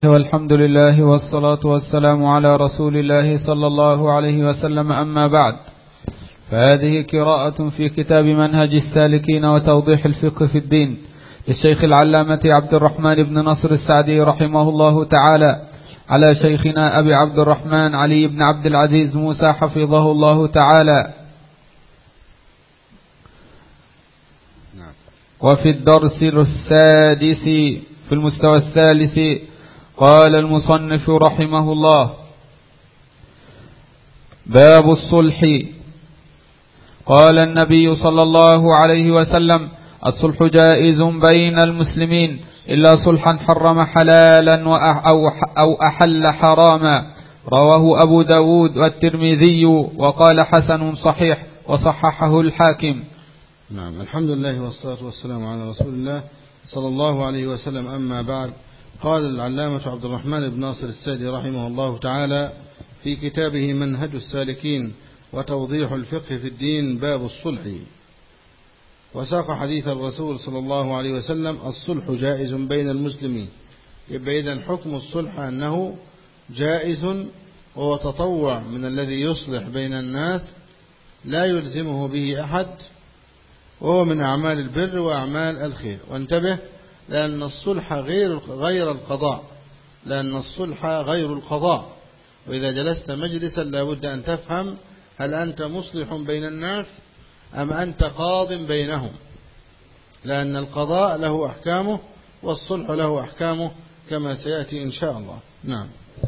والحمد لله والصلاة والسلام على رسول الله صلى الله عليه وسلم. أما بعد، فهذه قراءة في كتاب منهج السالكين وتوضيح الفقه في الدين للشيخ العلامة عبد الرحمن بن نصر السعدي رحمه الله تعالى، على شيخنا أبي عبد الرحمن علي بن عبد العزيز موسى حفظه الله تعالى. وفي الدرس السادس في المستوى الثالث قال المصنف رحمه الله: باب الصلح. قال النبي صلى الله عليه وسلم: الصلح جائز بين المسلمين إلا صلحا حرم حلالا أو أحل حراما. رواه أبو داود والترمذي وقال حسن صحيح وصححه الحاكم. نعم، الحمد لله والصلاة والسلام على رسول الله صلى الله عليه وسلم. أما بعد، قال العلامة عبد الرحمن بن ناصر السعدي رحمه الله تعالى في كتابه منهج السالكين وتوضيح الفقه في الدين: باب الصلح. وساق حديث الرسول صلى الله عليه وسلم: الصلح جائز بين المسلمين. يبقى إذن حكم الصلح أنه جائز، وهو تطوع من الذي يصلح بين الناس لا يلزمه به أحد، وهو من أعمال البر وأعمال الخير. وانتبه، لأن الصلح غير القضاء، لأن الصلح غير القضاء. وإذا جلست مجلسا لابد أن تفهم: هل أنت مصلح بين الناس أم أنت قاض بينهم؟ لأن القضاء له أحكامه والصلح له أحكامه كما سيأتي إن شاء الله. نعم.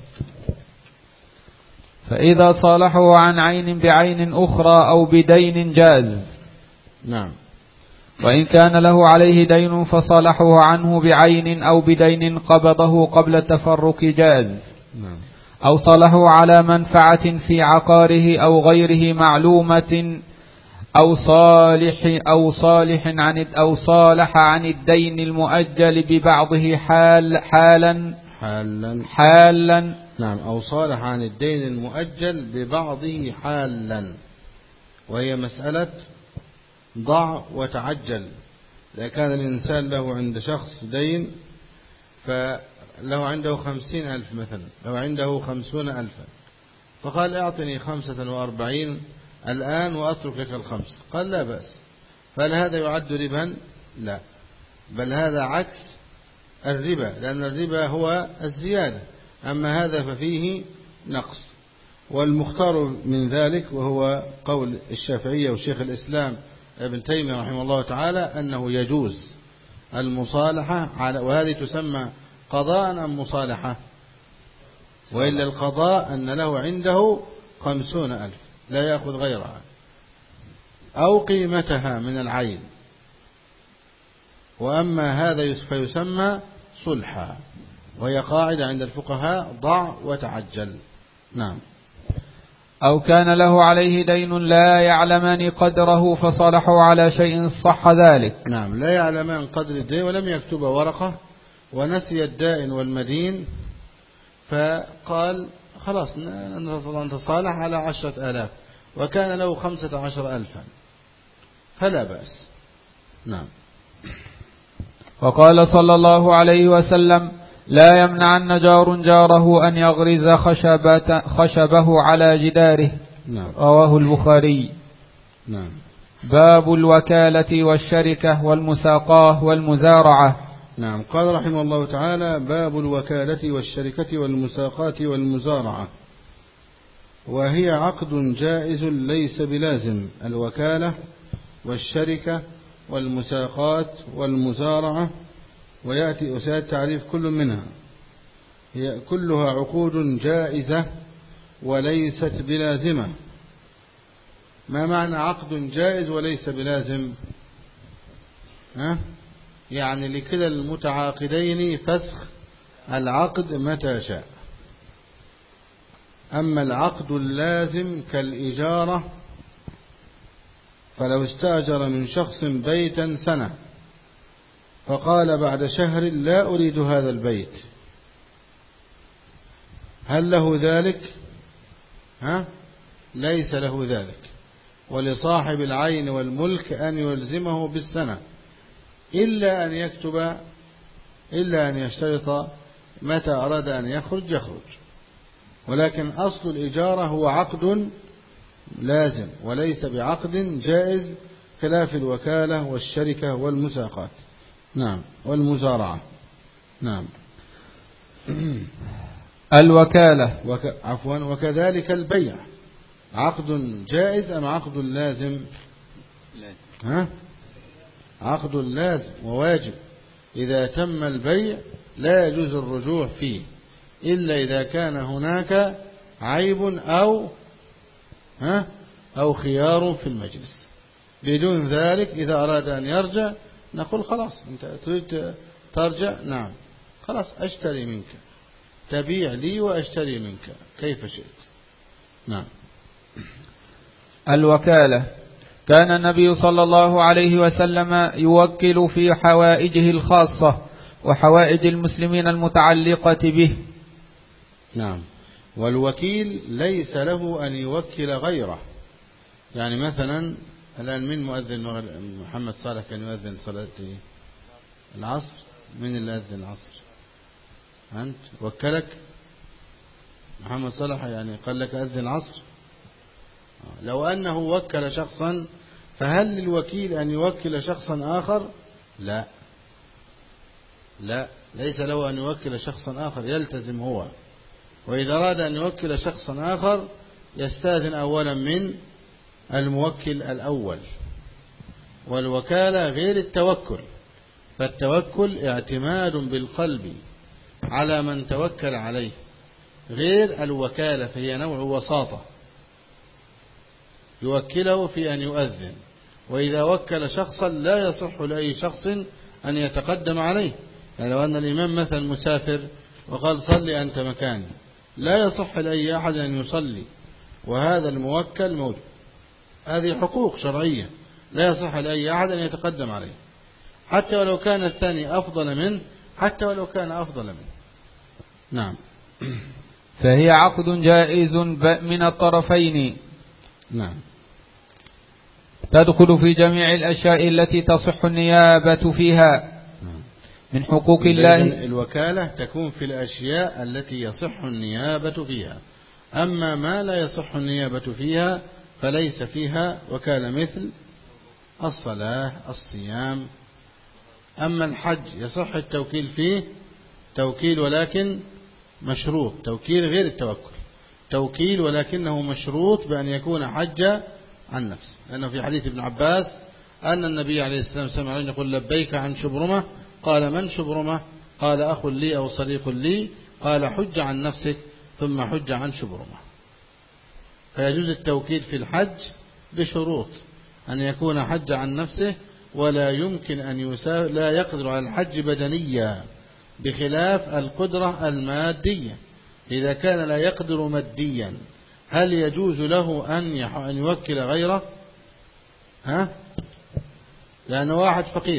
فإذا صالحوا عن عين بعين أخرى أو بدين جاز. نعم. وإن كان له عليه دين فصالحه عنه بعين أو بدين قبضه قبل التفرق جاز. نعم. أو صالحه على منفعة في عقاره أو غيره معلومة أو صالح عن الدين المؤجل ببعضه حالا. نعم. أو صالح عن الدين المؤجل ببعضه حالا، وهي مسألة ضع وتعجل. إذا كان الإنسان له عند شخص دين، فله عنده 50,000 مثلا، لو عنده 50,000، فقال: اعطني 45 الآن وأترك لك 5. قال: لا بأس. فهل هذا يعد ربا؟ لا، بل هذا عكس الربا، لأن الربا هو الزيادة، أما هذا ففيه نقص. والمختار من ذلك، وهو قول الشافعية وشيخ الإسلام ابن تيمية رحمه الله تعالى، أنه يجوز المصالحة وهذه تسمى قضاء أم مصالحة؟ وإلا القضاء أن له عنده 50,000 لا يأخذ غيرها أو قيمتها من العين، وأما هذا فيسمى صلحا، وهي قاعدة عند الفقهاء: ضع وتعجل. نعم. أو كان له عليه دين لا يعلمان قدره فصالحوا على شيء صح ذلك. نعم، لا يعلمان قدر الدين ولم يكتب ورقة، ونسي الدائن والمدين، فقال: خلاص نتصالح على 10,000، وكان له 15,000 فلا بأس. نعم. وقال صلى الله عليه وسلم: لا يمنعن جار جاره أن يغرز خشبه على جداره. نعم. رواه البخاري. نعم. باب الوكالة والشركة والمساقاه والمزارعة. نعم. قال رحمه الله تعالى: باب الوكالة والشركة والمساقاة والمزارعة. وهي عقد جائز ليس بلازم: الوكالة والشركة والمساقاة والمزارعة. وسيأتي تعريف كل منها. هي كلها عقود جائزة وليست بلازمة. ما معنى عقد جائز وليس بلازم؟ يعني لكلا المتعاقدين فسخ العقد متى شاء. أما العقد اللازم كالإجارة، فلو استأجر من شخص بيتا سنة فقال بعد شهر: لا أريد هذا البيت، هل له ذلك؟ ليس له ذلك. ولصاحب العين والملك أن يلزمه بالسنة، إلا أن يشترط متى أراد أن يخرج، ولكن أصل الإجارة هو عقد لازم وليس بعقد جائز خلاف الوكالة والشركة والمساقات. نعم، والمزارعة. نعم. الوكالة عفوا. وكذلك البيع عقد جائز أم عقد لازم؟ عقد لازم وواجب. إذا تم البيع لا يجوز الرجوع فيه إلا إذا كان هناك عيب أو خيار في المجلس. بدون ذلك إذا أراد أن يرجع نقول خلاص أنت تريد ترجع، نعم خلاص أشتري منك، تبيع لي وأشتري منك كيف شئت. نعم. الوكالة كان النبي صلى الله عليه وسلم يوكل في حوائجه الخاصة وحوائج المسلمين المتعلقة به. نعم. والوكيل ليس له أن يوكل غيره. يعني مثلا الآن من مؤذن محمد صالح كان يؤذن صلاة العصر، من اللي أذن العصر؟ أنت وكلك محمد صالح، يعني قال لك أذن العصر. لو أنه وكل شخصا فهل للوكيل أن يوكل شخصا آخر؟ لا، ليس له أن يوكل شخصا آخر، يلتزم هو. وإذا أراد أن يوكل شخصا آخر يستأذن أولا من الموكل الأول. والوكالة غير التوكل، فالتوكل اعتماد بالقلب على من توكل عليه، غير الوكالة فهي نوع وساطة يوكله في أن يؤذن. وإذا وكل شخصا لا يصح لأي شخص أن يتقدم عليه. يعني لو أن الإمام مثلا مسافر وقال صلي أنت مكاني، لا يصح لأي أحد أن يصلي، وهذا الموكل موجود. هذه حقوق شرعية لا يصح لأي أحد أن يتقدم عليه، حتى ولو كان الثاني أفضل منه، حتى ولو كان أفضل منه. نعم. فهي عقد جائز من الطرفين. نعم. تدخل في جميع الأشياء التي تصح النيابة فيها من حقوق الله. الوكالة تكون في الأشياء التي يصح النيابة فيها، أما ما لا يصح النيابة فيها فليس فيها وكالة، مثل الصلاة الصيام. أما الحج يصح التوكيل فيه توكيل ولكن مشروط، توكيل غير التوكل، توكيل ولكنه مشروط بأن يكون حج عن نفسه. لأنه في حديث ابن عباس أن النبي عليه الصلاة والسلام سمع يقول لبيك عن شبرمة، قال من شبرمة؟ قال أخ لي أو صديق لي، قال حج عن نفسك ثم حج عن شبرمة. فيجوز التوكيل في الحج بشروط أن يكون حج عن نفسه، ولا يمكن أن لا يقدر على الحج بدنيا، بخلاف القدرة المادية. إذا كان لا يقدر ماديا هل يجوز له أن يوكل غيره؟ لأن واحد فقير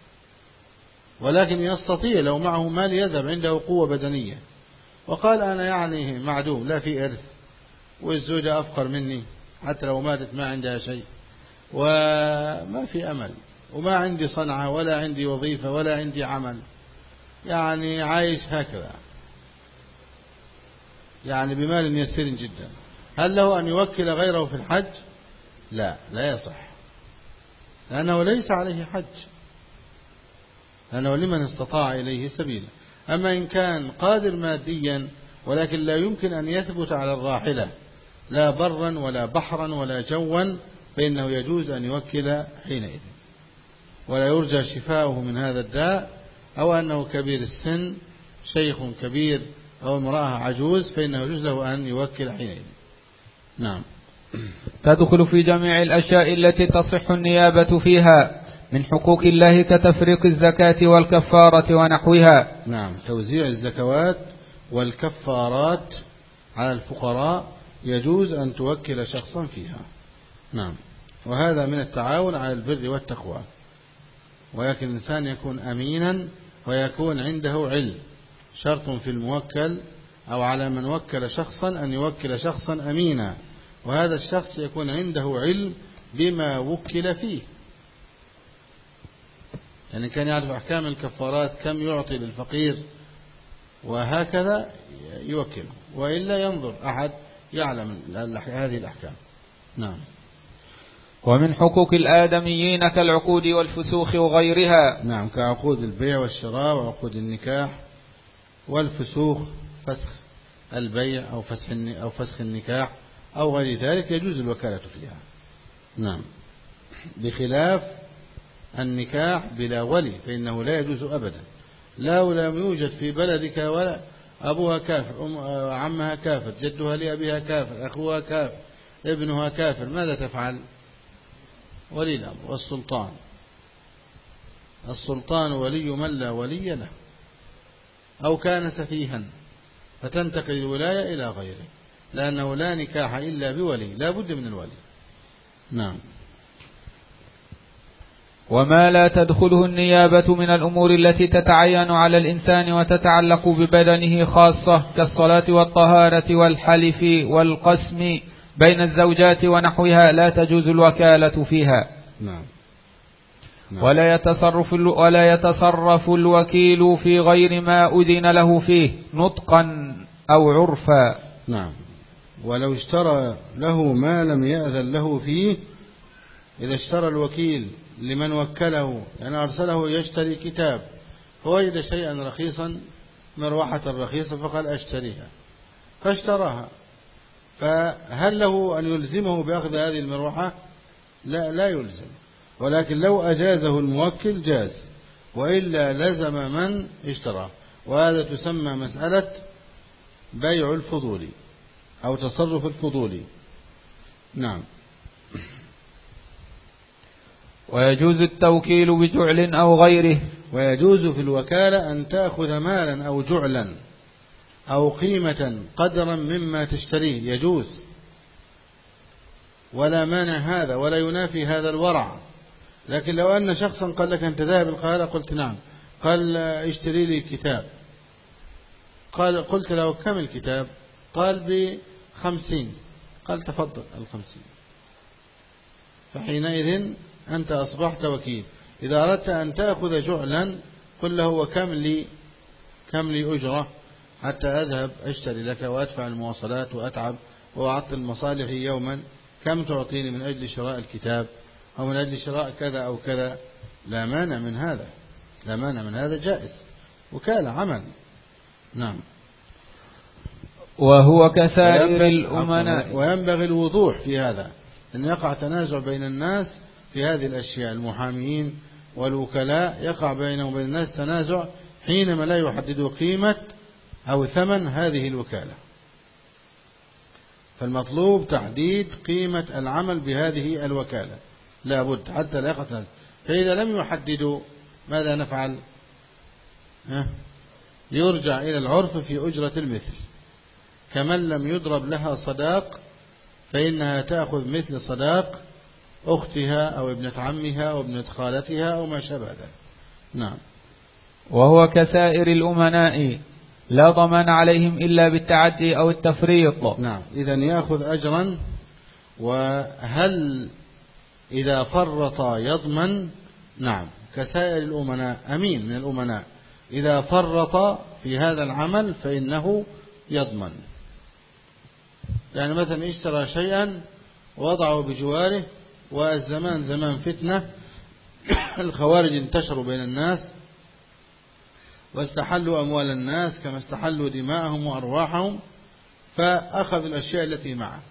ولكن يستطيع لو معه مال يذهب، عنده قوة بدنية، وقال أنا يعني معدوم، لا في إرث، والزوجة أفقر مني، حتى لو ماتت ما عندها شيء، وما في أمل، وما عندي صنعة ولا عندي وظيفة ولا عندي عمل، يعني عايش هكذا، يعني بمال يسير جدا. هل له أن يوكل غيره في الحج؟ لا يصح، لأنه ليس عليه حج، لأنه لمن استطاع إليه سبيلا. أما إن كان قادر ماديا ولكن لا يمكن أن يثبت على الراحلة لا برا ولا بحرا ولا جوا، فإنه يجوز أن يوكل حينئذ، ولا يرجى شفاؤه من هذا الداء، أو أنه كبير السن، شيخ كبير أو امرأة عجوز، فإنه يجوز له أن يوكل حينئذ. نعم. تدخل في جميع الأشياء التي تصح النيابة فيها من حقوق الله كتفريق الزكاة والكفارة ونحوها. نعم، توزيع الزكوات والكفارات على الفقراء يجوز أن توكل شخصا فيها. نعم. وهذا من التعاون على البر والتقوى، ولكن الإنسان يكون أمينا ويكون عنده علم. شرط في الموكل أو على من وكل شخصا أن يوكل شخصا أمينا، وهذا الشخص يكون عنده علم بما وكل فيه، يعني كان يعرف أحكام الكفارات، كم يعطي للفقير، وهكذا يوكله، وإلا ينظر أحد يعلم هذه الأحكام. نعم. ومن حقوق الآدميين كالعقود والفسوخ وغيرها. نعم، كعقود البيع والشراء وعقود النكاح والفسوخ، فسخ البيع أو فسخ النكاح أو غير ذلك يجوز الوكالة فيها. نعم، بخلاف النكاح بلا ولي فإنه لا يجوز أبدا. لو لم يوجد في بلدك ولا أبوها كافر، عمها كافر، جدها لأبيها كافر، أخوها كافر، ابنها كافر، ماذا تفعل؟ ولي الأمر والسلطان ولي من لا ولي له، أو كان سفيها فتنتقل الولاية إلى غيره، لأنه لا نكاح إلا بولي، لا بد من الولي. نعم. وما لا تدخله النيابة من الأمور التي تتعين على الإنسان وتتعلق ببدنه خاصة كالصلاة والطهارة والحلف والقسم بين الزوجات ونحوها لا تجوز الوكالة فيها. نعم. نعم. ولا يتصرف الوكيل في غير ما أذن له فيه نطقا أو عرفا. نعم. ولو اشترى له ما لم يأذن له فيه، إذا اشترى الوكيل لمن وكله، يعني أرسله يشتري كتاب فوجد شيئا رخيصا، مروحة رخيصة، فقال أشتريها، فاشتراها، فهل له أن يلزمه بأخذ هذه المروحة؟ لا يلزم، ولكن لو أجازه الموكل جاز، وإلا لزم من اشتراه. وهذا تسمى مسألة بيع الفضولي أو تصرف الفضولي. نعم. ويجوز التوكيل بجعل أو غيره. ويجوز في الوكالة أن تأخذ مالا أو جعلا أو قيمة قدرا مما تشتريه، يجوز، ولا مانع هذا، ولا ينافي هذا الورع. لكن لو أن شخصا قال لك أنت ذاهب القاهرة، قلت نعم، قال اشتري لي كتاب، قلت له كم الكتاب؟ قال ب50، قال تفضل 50، فحينئذ أنت أصبحت وكيل. إذا أردت أن تأخذ جعلا قل له وكم لي أجرة حتى أذهب أشتري لك وأدفع المواصلات وأتعب وأعطي المصالح يوما، كم تعطيني من أجل شراء الكتاب أو من أجل شراء كذا أو كذا؟ لا مانع من هذا، جائز، وكالة عمل. نعم. وهو كسائر الأمناء. وينبغي الوضوح في هذا، أن يقع تنازع بين الناس في هذه الأشياء، المحامين والوكلاء يقع بينهم وبين الناس تنازع حينما لا يحددوا قيمة أو ثمن هذه الوكالة. فالمطلوب تحديد قيمة العمل بهذه الوكالة، لا بد حتى لا يقع تنازع. فإذا لم يحددوا ماذا نفعل؟ يرجع إلى العرف في أجرة المثل، كمن لم يضرب لها صداق فإنها تأخذ مثل صداق أختها أو ابنة عمها أو ابنة خالتها أو ما شابه ذلك. نعم. وهو كسائر الأمناء لا ضمان عليهم إلا بالتعدي أو التفريط. نعم. إذن يأخذ أجرا. وهل إذا فرط يضمن؟ نعم، كسائر الأمناء، أمين من الأمناء إذا فرط في هذا العمل فإنه يضمن. يعني مثلا اشترى شيئا ووضعه بجواره، والزمان زمان فتنة، الخوارج انتشروا بين الناس واستحلوا أموال الناس كما استحلوا دماءهم وأرواحهم، فأخذ الأشياء التي معه،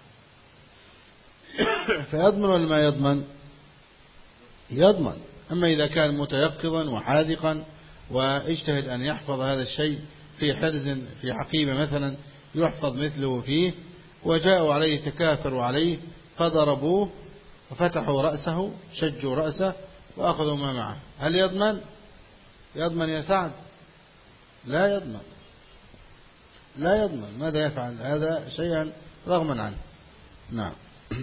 فيضمن ولا ما يضمن؟ يضمن. أما إذا كان متيقظا وحاذقا واجتهد أن يحفظ هذا الشيء في حرز في حقيبة مثلا يحفظ مثله فيه، وجاءوا عليه تكاثروا عليه فضربوه وفتحوا رأسه، شجوا رأسه وأخذوا ما معه، هل يضمن؟ يضمن يا سعد؟ لا يضمن. ماذا يفعل؟ هذا شيئا رغما عنه. نعم.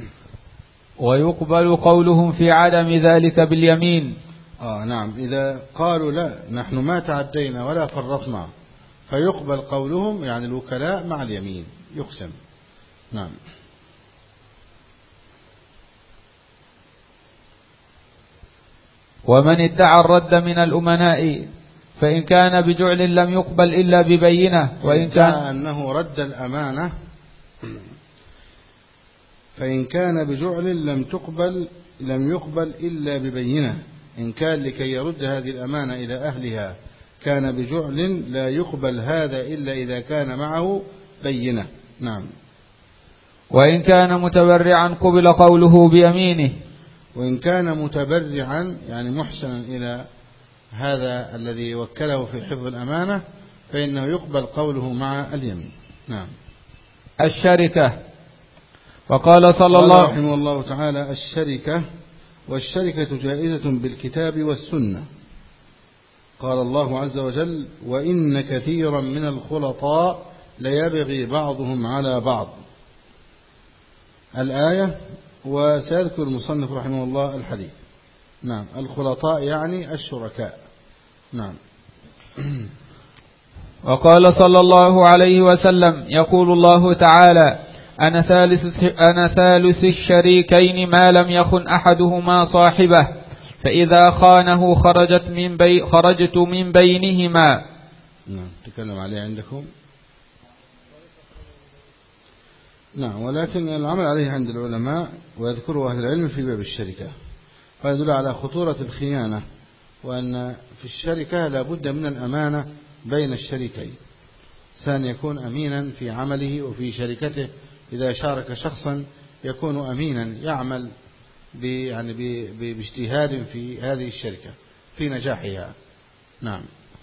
ويقبل قولهم في عدم ذلك باليمين. نعم، إذا قالوا لا نحن ما تعدينا ولا فرطنا فيقبل قولهم، يعني الوكلاء مع اليمين يقسم. نعم. ومن ادعى الرد من الأمناء فإن كان بجعل لم يقبل إلا ببينة، وإن كان أنه رد الأمانة، فإن كان بجعل لم يقبل إلا ببينة. إن كان لكي يرد هذه الأمانة إلى أهلها كان بجعل لا يقبل هذا إلا إذا كان معه بينة. نعم. وإن كان متبرعا قبل قوله بيمينه. وإن كان متبرعا يعني محسنا إلى هذا الذي وكله في حفظ الأمانة فإنه يقبل قوله مع اليمين. نعم. الشركة. وقال صلى الله رحمه الله تعالى: الشركة، والشركة جائزة بالكتاب والسنة. قال الله عز وجل: وإن كثيرا من الخلطاء ليبغي بعضهم على بعض. الآية. وسيذكر المصنف رحمه الله الحديث. نعم. الخلطاء يعني الشركاء. نعم. وقال صلى الله عليه وسلم: يقول الله تعالى: أنا ثالث الشريكين ما لم يخن أحدهما صاحبه، فإذا خانه خرجت من بينهما. نعم. تكلم عليه عندكم. نعم. ولكن العمل عليه عند العلماء ويذكره أهل العلم في باب الشركة، ويدل على خطورة الخيانة، وأن في الشركة لا بد من الأمانة بين الشريكين. إنسان يكون أمينا في عمله وفي شركته، إذا شارك شخصا يكون أمينا يعمل باجتهاد في هذه الشركة في نجاحها. نعم.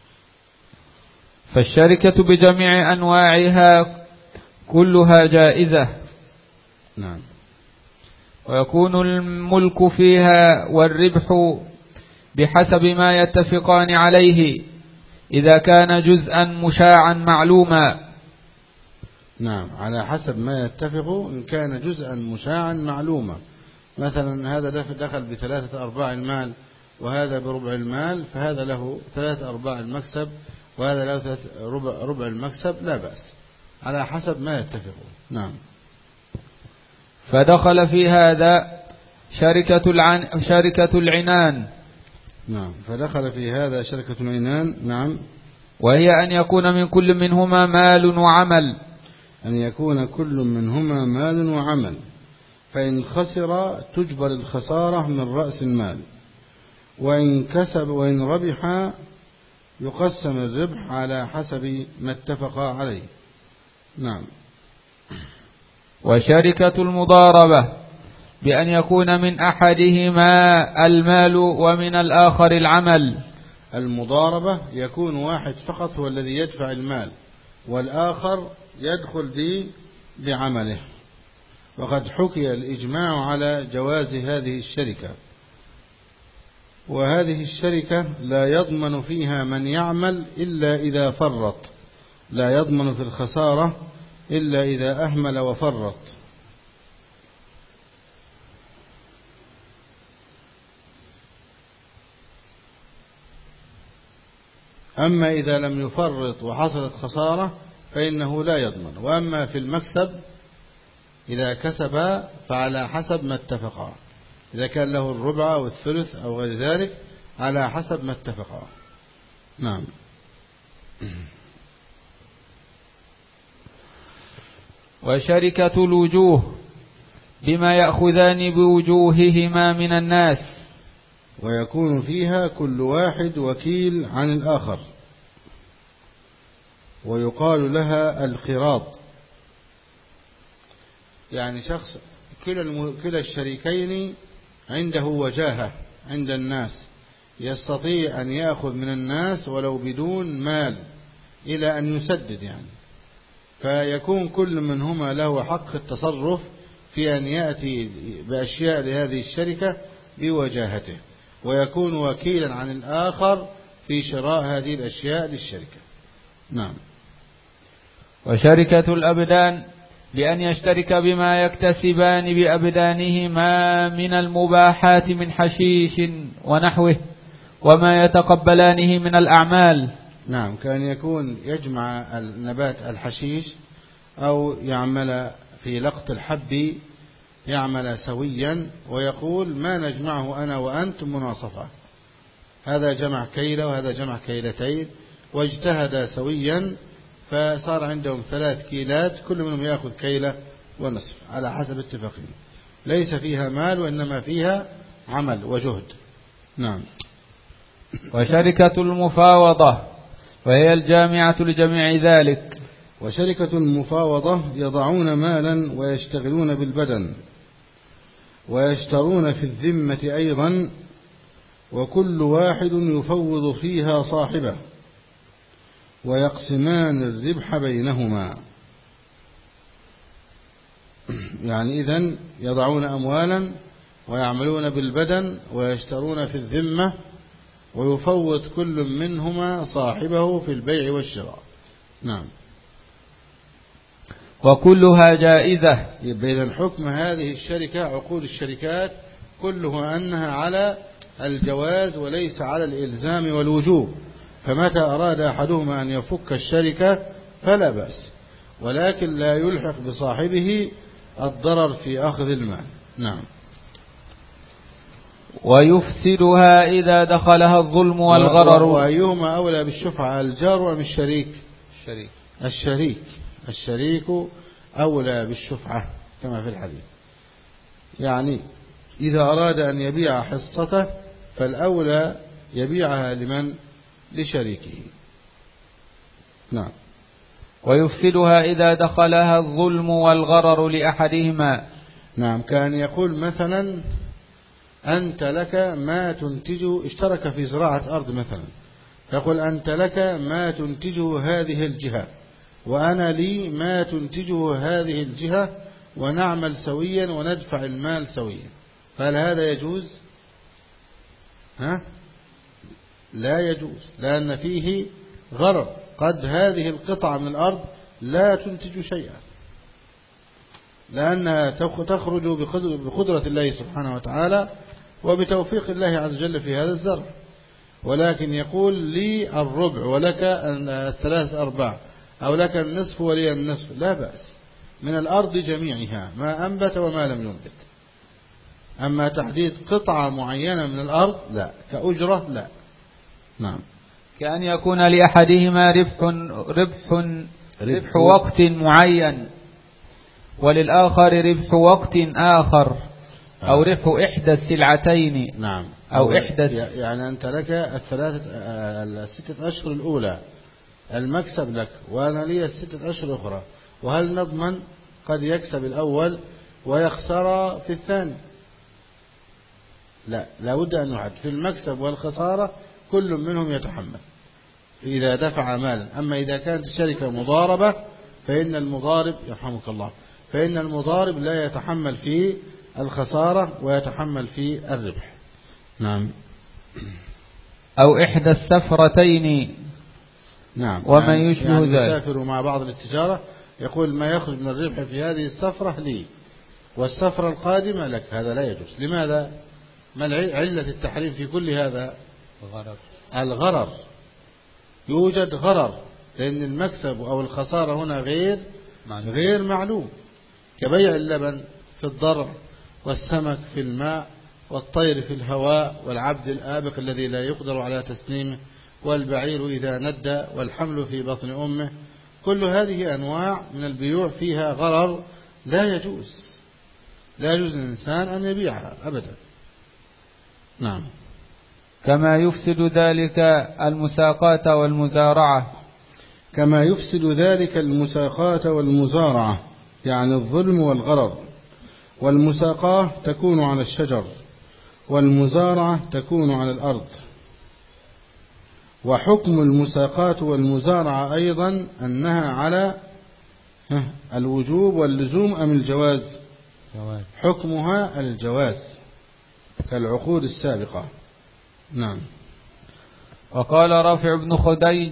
فالشركة بجميع أنواعها كلها جائزة. نعم. ويكون الملك فيها والربح بحسب ما يتفقان عليه إذا كان جزءا مشاعا معلوما. نعم. على حسب ما يتفقوا. إن كان جزءا مشاعا معلوما، مثلا هذا دخل ب3/4 المال وهذا بربع المال، فهذا له 3/4 المكسب وهذا له ربع المكسب، لا بأس، على حسب ما يتفقوا. نعم. فدخل في هذا شركة العنان. نعم. فدخل في هذا شركة العنان. نعم. وهي أن يكون من كل منهما مال وعمل. أن يكون كل منهما مال وعمل، فإن خسر تجبر الخسارة من رأس المال، وإن كسب وإن ربح يقسم الربح على حسب ما اتفقا عليه. نعم. وشركة المضاربة بأن يكون من أحدهما المال ومن الآخر العمل. المضاربة يكون واحد فقط هو الذي يدفع المال والآخر يدخل بعمله، وقد حكي الإجماع على جواز هذه الشركة. وهذه الشركة لا يضمن فيها من يعمل إلا إذا فرط، لا يضمن في الخسارة إلا إذا أهمل وفرط. أما إذا لم يفرط وحصلت خسارة فإنه لا يضمن. وأما في المكسب إذا كسب فعلى حسب ما اتفقا، إذا كان له الربع أو الثلث أو غير ذلك على حسب ما اتفقا. نعم. وشركة الوجوه بما يأخذان بوجوههما من الناس، ويكون فيها كل واحد وكيل عن الآخر، ويقال لها القراض. يعني شخص كلا الشريكين عنده وجاهة عند الناس، يستطيع أن يأخذ من الناس ولو بدون مال إلى أن يسدد يعني، فيكون كل منهما له حق التصرف في أن يأتي بأشياء لهذه الشركة بوجاهته، ويكون وكيلا عن الآخر في شراء هذه الأشياء للشركة. نعم. وشركة الأبدان بأن يشترك بما يكتسبان بأبدانهما من المباحات من حشيش ونحوه وما يتقبلانه من الأعمال. نعم. كان يكون يجمع النبات الحشيش أو يعمل في لقط الحب، يعمل سويا ويقول ما نجمعه أنا وأنت مناصفة، هذا جمع كيلة وهذا جمع كيلتين واجتهدا سويا، فصار عندهم 3 كيلات، كل منهم يأخذ كيلة ونصف على حسب اتفاقهم، ليس فيها مال وإنما فيها عمل وجهد. نعم. وشركة المفاوضة وهي الجامعة لجميع ذلك. وشركة المفاوضة يضعون مالا ويشتغلون بالبدن ويشترون في الذمة أيضا، وكل واحد يفوض فيها صاحبه ويقسمان الربح بينهما. يعني إذن يضعون أموالا ويعملون بالبدن ويشترون في الذمة، ويفوض كل منهما صاحبه في البيع والشراء. نعم. وكلها جائزة. إذن حكم هذه الشركة، عقود الشركات كلها أنها على الجواز وليس على الإلزام والوجوب، فمتى أراد أحدهما أن يفك الشركة فلا بأس، ولكن لا يلحق بصاحبه الضرر في أخذ المال. نعم. ويفسدها إذا دخلها الظلم والغرر. وأيهما أولى بالشفعة، الجار أم الشريك؟ الشريك أولى بالشفعة كما في الحديث. يعني إذا أراد أن يبيع حصته فالأولى يبيعها لمن؟ لشريكه. نعم. ويفسدها إذا دخلها الظلم والغرر لأحدهما. نعم. كان يقول مثلا أنت لك ما تنتجه، اشترك في زراعة أرض مثلا، يقول أنت لك ما تنتجه هذه الجهة وأنا لي ما تنتجه هذه الجهة، ونعمل سويا وندفع المال سويا، فهل هذا يجوز؟ لا يجوز، لأن فيه غرر، قد هذه القطعة من الأرض لا تنتج شيئا، لأنها تخرج بقدرة الله سبحانه وتعالى وبتوفيق الله عز وجل في هذا الزرع، ولكن يقول لي الربع ولك 3/4 أو لك النصف ولي النصف، لا بأس، من الأرض جميعها ما أنبت وما لم ينبت. أما تحديد قطعة معينة من الأرض لا، كأجرة لا. نعم. كأن يكون لأحدهما ربح وقت معين وللآخر ربح وقت آخر، أو ربح إحدى السلعتين. نعم. أو إحدى يعني أنت لك 6 أشهر الأولى المكسب لك، وأنا لي 6 أشهر الأخرى، وهل نضمن قد يكسب الأول ويخسر في الثاني؟ لا، لابد أن نحدد في المكسب والخسارة كل منهم يتحمل إذا دفع مالا. أما إذا كانت الشركة مضاربة فإن المضارب يرحمك الله فإن المضارب لا يتحمل في الخسارة ويتحمل في الربح. نعم. أو إحدى السفرتين. نعم. وما يشبه ذلك. يسافر مع بعض التجارة، يقول ما يخرج من الربح في هذه السفرة لي والسفرة القادمة لك، هذا لا يجوز. لماذا؟ ما علة التحريم في كل هذا؟ الغرر. يوجد غرر، لأن المكسب أو الخسارة هنا غير معلوم، كبيع اللبن في الضرع والسمك في الماء والطير في الهواء والعبد الآبق الذي لا يقدر على تسليمه والبعير إذا ندى والحمل في بطن أمه. كل هذه أنواع من البيوع فيها غرر، لا يجوز للإنسان أن يبيعها أبدا. نعم. كما يفسد ذلك المساقات والمزارعة. كما يفسد ذلك المساقات والمزارعة، يعني الظلم والغرر. والمساقاة تكون على الشجر والمزارعة تكون على الأرض. وحكم المساقات والمزارعة أيضا أنها على الوجوب واللزوم أم الجواز؟ حكمها الجواز كالعقود السابقة. نعم. وقال رافع بن خديج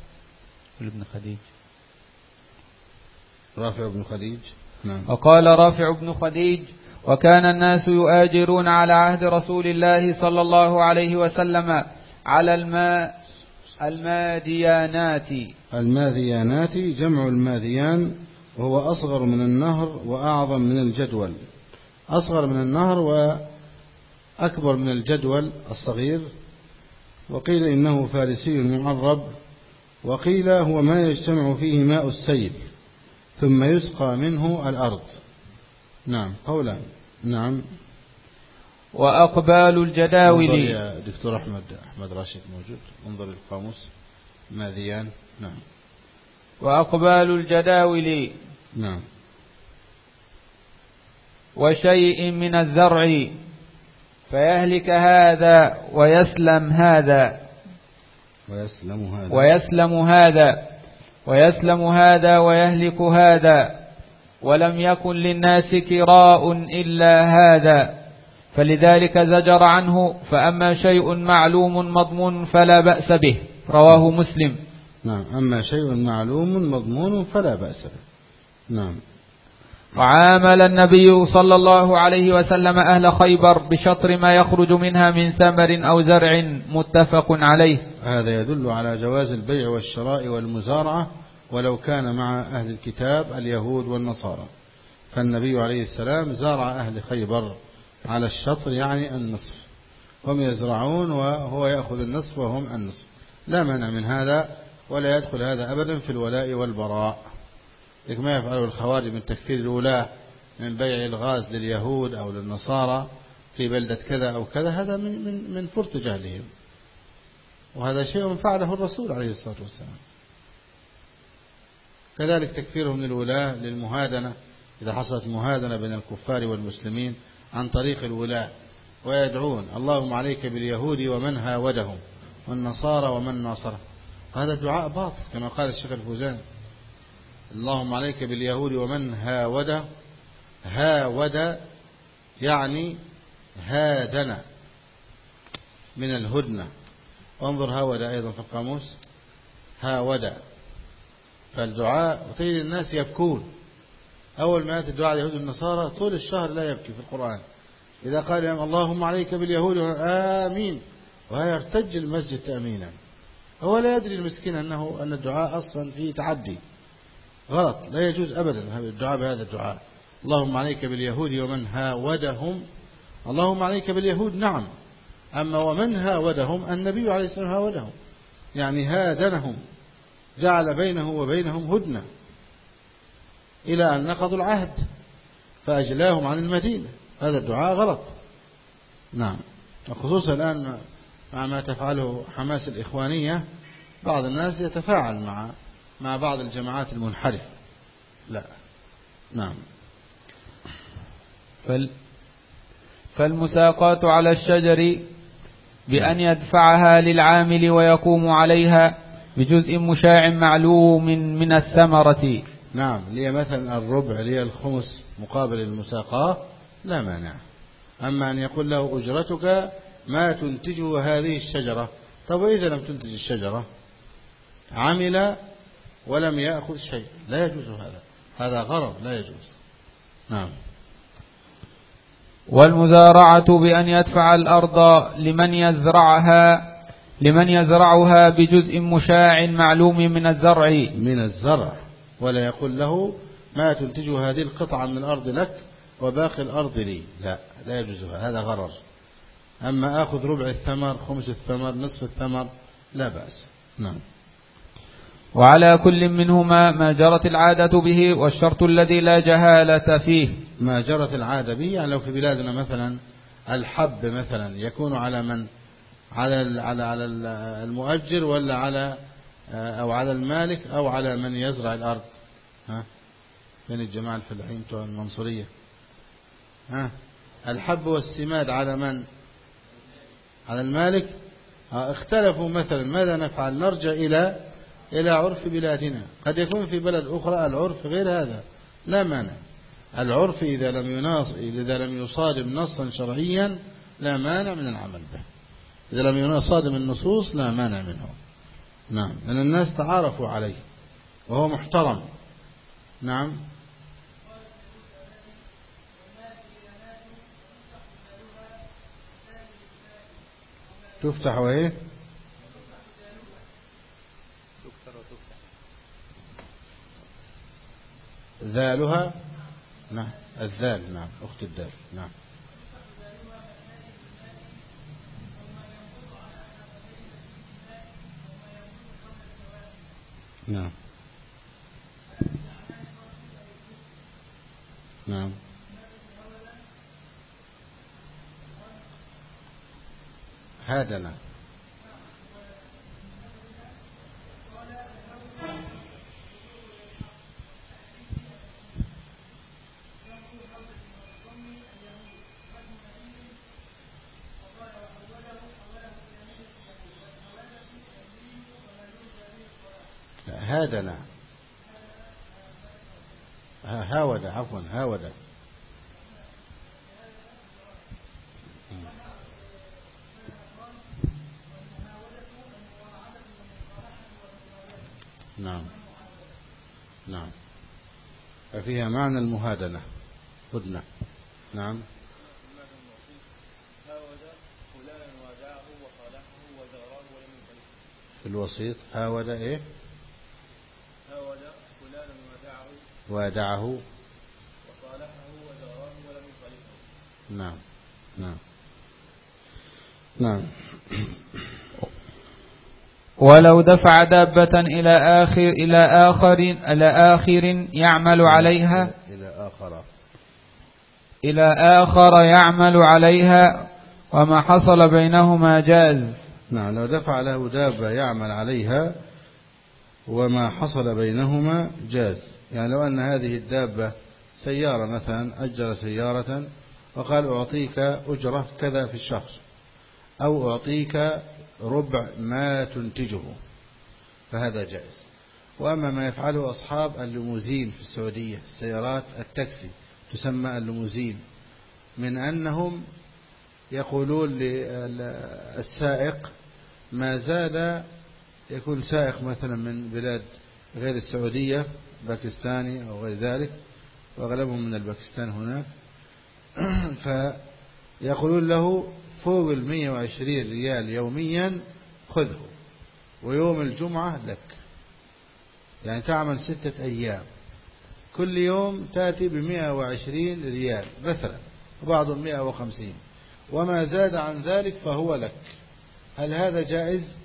نعم. وقال رافع بن خديج: وكان الناس يؤاجرون على عهد رسول الله صلى الله عليه وسلم على الماذيانات جمع الماذيان، وهو أصغر من النهر وأعظم من الجدول. أصغر من النهر وأكبر من الجدول الصغير، وقيل إنه فارسي معرب، وقيل هو ما يجتمع فيه ماء السيل ثم يسقى منه الأرض. نعم قولا. نعم. وأقبال الجداول. انظر يا دكتور أحمد راشد موجود، انظر القاموس ماذيان. نعم. وأقبال الجداول. نعم. وشيء من الزرع فيهلك هذا ويسلم هذا ويسلم هذا ويهلك هذا، ولم يكن للناس كراء إلا هذا، فلذلك زجر عنه. فأما شيء معلوم مضمون فلا بأس به، رواه مسلم. نعم. أما شيء معلوم مضمون فلا بأس به. نعم. وعامل النبي صلى الله عليه وسلم أهل خيبر بشطر ما يخرج منها من ثمر أو زرع، متفق عليه. هذا يدل على جواز البيع والشراء والمزارعة ولو كان مع أهل الكتاب اليهود والنصارى. فالنبي عليه السلام زارع أهل خيبر على الشطر، يعني النصف، هم يزرعون وهو يأخذ النصف وهم النصف، لا مانع من هذا، ولا يدخل هذا أبدا في الولاء والبراء. لك ما يفعله الخوارج من تكفير الولاة من بيع الغاز لليهود أو للنصارى في بلدة كذا أو كذا، هذا من فرط جهلهم، وهذا شيء فعله الرسول عليه الصلاة والسلام. كذلك تكفيرهم للولاة للمهادنة، إذا حصلت مهادنة بين الكفار والمسلمين عن طريق الولاة، ويدعون اللهم عليك باليهود ومن هاودهم والنصارى ومن ناصره، هذا الدعاء باطل كما قال الشيخ الفوزان. اللهم عليك باليهود ومن هاود، هاود يعني هادنا من الهدنة، وانظر هاود أيضا في القاموس، هاود. فالدعاء وتجد الناس يبكون أول ما يأتي الدعاء اليهود والنصارى طول الشهر لا يبكي في القرآن، إذا قال اللهم عليك باليهود آمين ويرتج المسجد تأمينا، هو لا يدري المسكين أن الدعاء أصلا فيه تعدي غلط، لا يجوز أبدا الدعاء بهذا الدعاء. اللهم عليك باليهود ومن هاودهم، اللهم عليك باليهود نعم، أما ومن هاودهم النبي عليه السلام هاودهم، يعني هادنهم، جعل بينه وبينهم هدنة إلى أن نقضوا العهد فأجلاهم عن المدينة، هذا الدعاء غلط. نعم. وخصوصا الآن مع ما تفعله حماس الإخوانية، بعض الناس يتفاعل مع بعض الجماعات المنحرفة. لا. نعم. فالمساقات على الشجر بأن يدفعها للعامل ويقوم عليها بجزء مشاع معلوم من الثمرة. نعم. لي مثلا الربع، لي الخمس مقابل المساقاة، لا مانع. أما أن يقول له أجرتك ما تنتجه هذه الشجرة، طب وإذا لم تنتج الشجرة عمل ولم يأخذ شيء، لا يجوز هذا غرض لا يجوز. نعم. والمزارعة بأن يدفع الأرض لمن يزرعها بجزء مشاع معلوم من الزرع، ولا يقول له ما تنتجه هذه القطعة من الأرض لك وباقي الأرض لي، لا يجوز هذا غرر. أما أخذ ربع الثمر، خمس الثمر، نصف الثمر، لا بأس. نعم. وعلى كل منهما ما جرت العادة به، والشرط الذي لا جهالة فيه. ما جرت العادة به يعني لو في بلادنا مثلا الحب مثلا يكون على من، على المؤجر ولا على المالك أو على من يزرع الأرض؟ بين الجماعة الفلاحين بتوع المنصورية، الحب والسماد على من؟ على المالك. اختلفوا مثلا ماذا نفعل؟ نرجع إلى عرف بلادنا، قد يكون في بلد أخرى العرف غير هذا، لا مانع. العرف إذا لم يصادم نصا شرعيا لا مانع من العمل به، إذا لم يصادم النصوص لا مانع منه. نعم. لأن الناس تعارفوا عليه وهو محترم. نعم. تفتح وإيه؟ ذالها. نعم. الذال. نعم. أخت الدال. نعم. نعم. نعم. هادنا. هادنا. هاود، عفوا هاود. نعم. نعم. ففيها معنى المهادنة، هدنة. نعم. في الوسيط هاود ايه؟ هاود فلانا وادعه وصالحه وزاره ولم يخالفه. نعم. نعم. نعم. ولو دفع دابة إلى آخر يعمل عليها إلى آخر يعمل عليها وما حصل بينهما جاز. نعم. لو دفع له دابة يعمل عليها وما حصل بينهما جاز. يعني لو أن هذه الدابة سيارة مثلا، أجر سيارة وقال أعطيك أجرة كذا في الشهر، أو أعطيك ربع ما تنتجه، فهذا جائز. وأما ما يفعله أصحاب الليموزين في السعودية، السيارات التاكسي تسمى الليموزين، من أنهم يقولون للسائق ما زاد، يكون سائق مثلا من بلاد غير السعودية، باكستاني أو غير ذلك، وأغلبهم من الباكستان هناك، فيقولون له فوق 120 ريال يوميا خذه، ويوم الجمعة لك. يعني تعمل 6 أيام، كل يوم تأتي 120 ريال مثلا، وبعضهم 150، وما زاد عن ذلك فهو لك. هل هذا جائز؟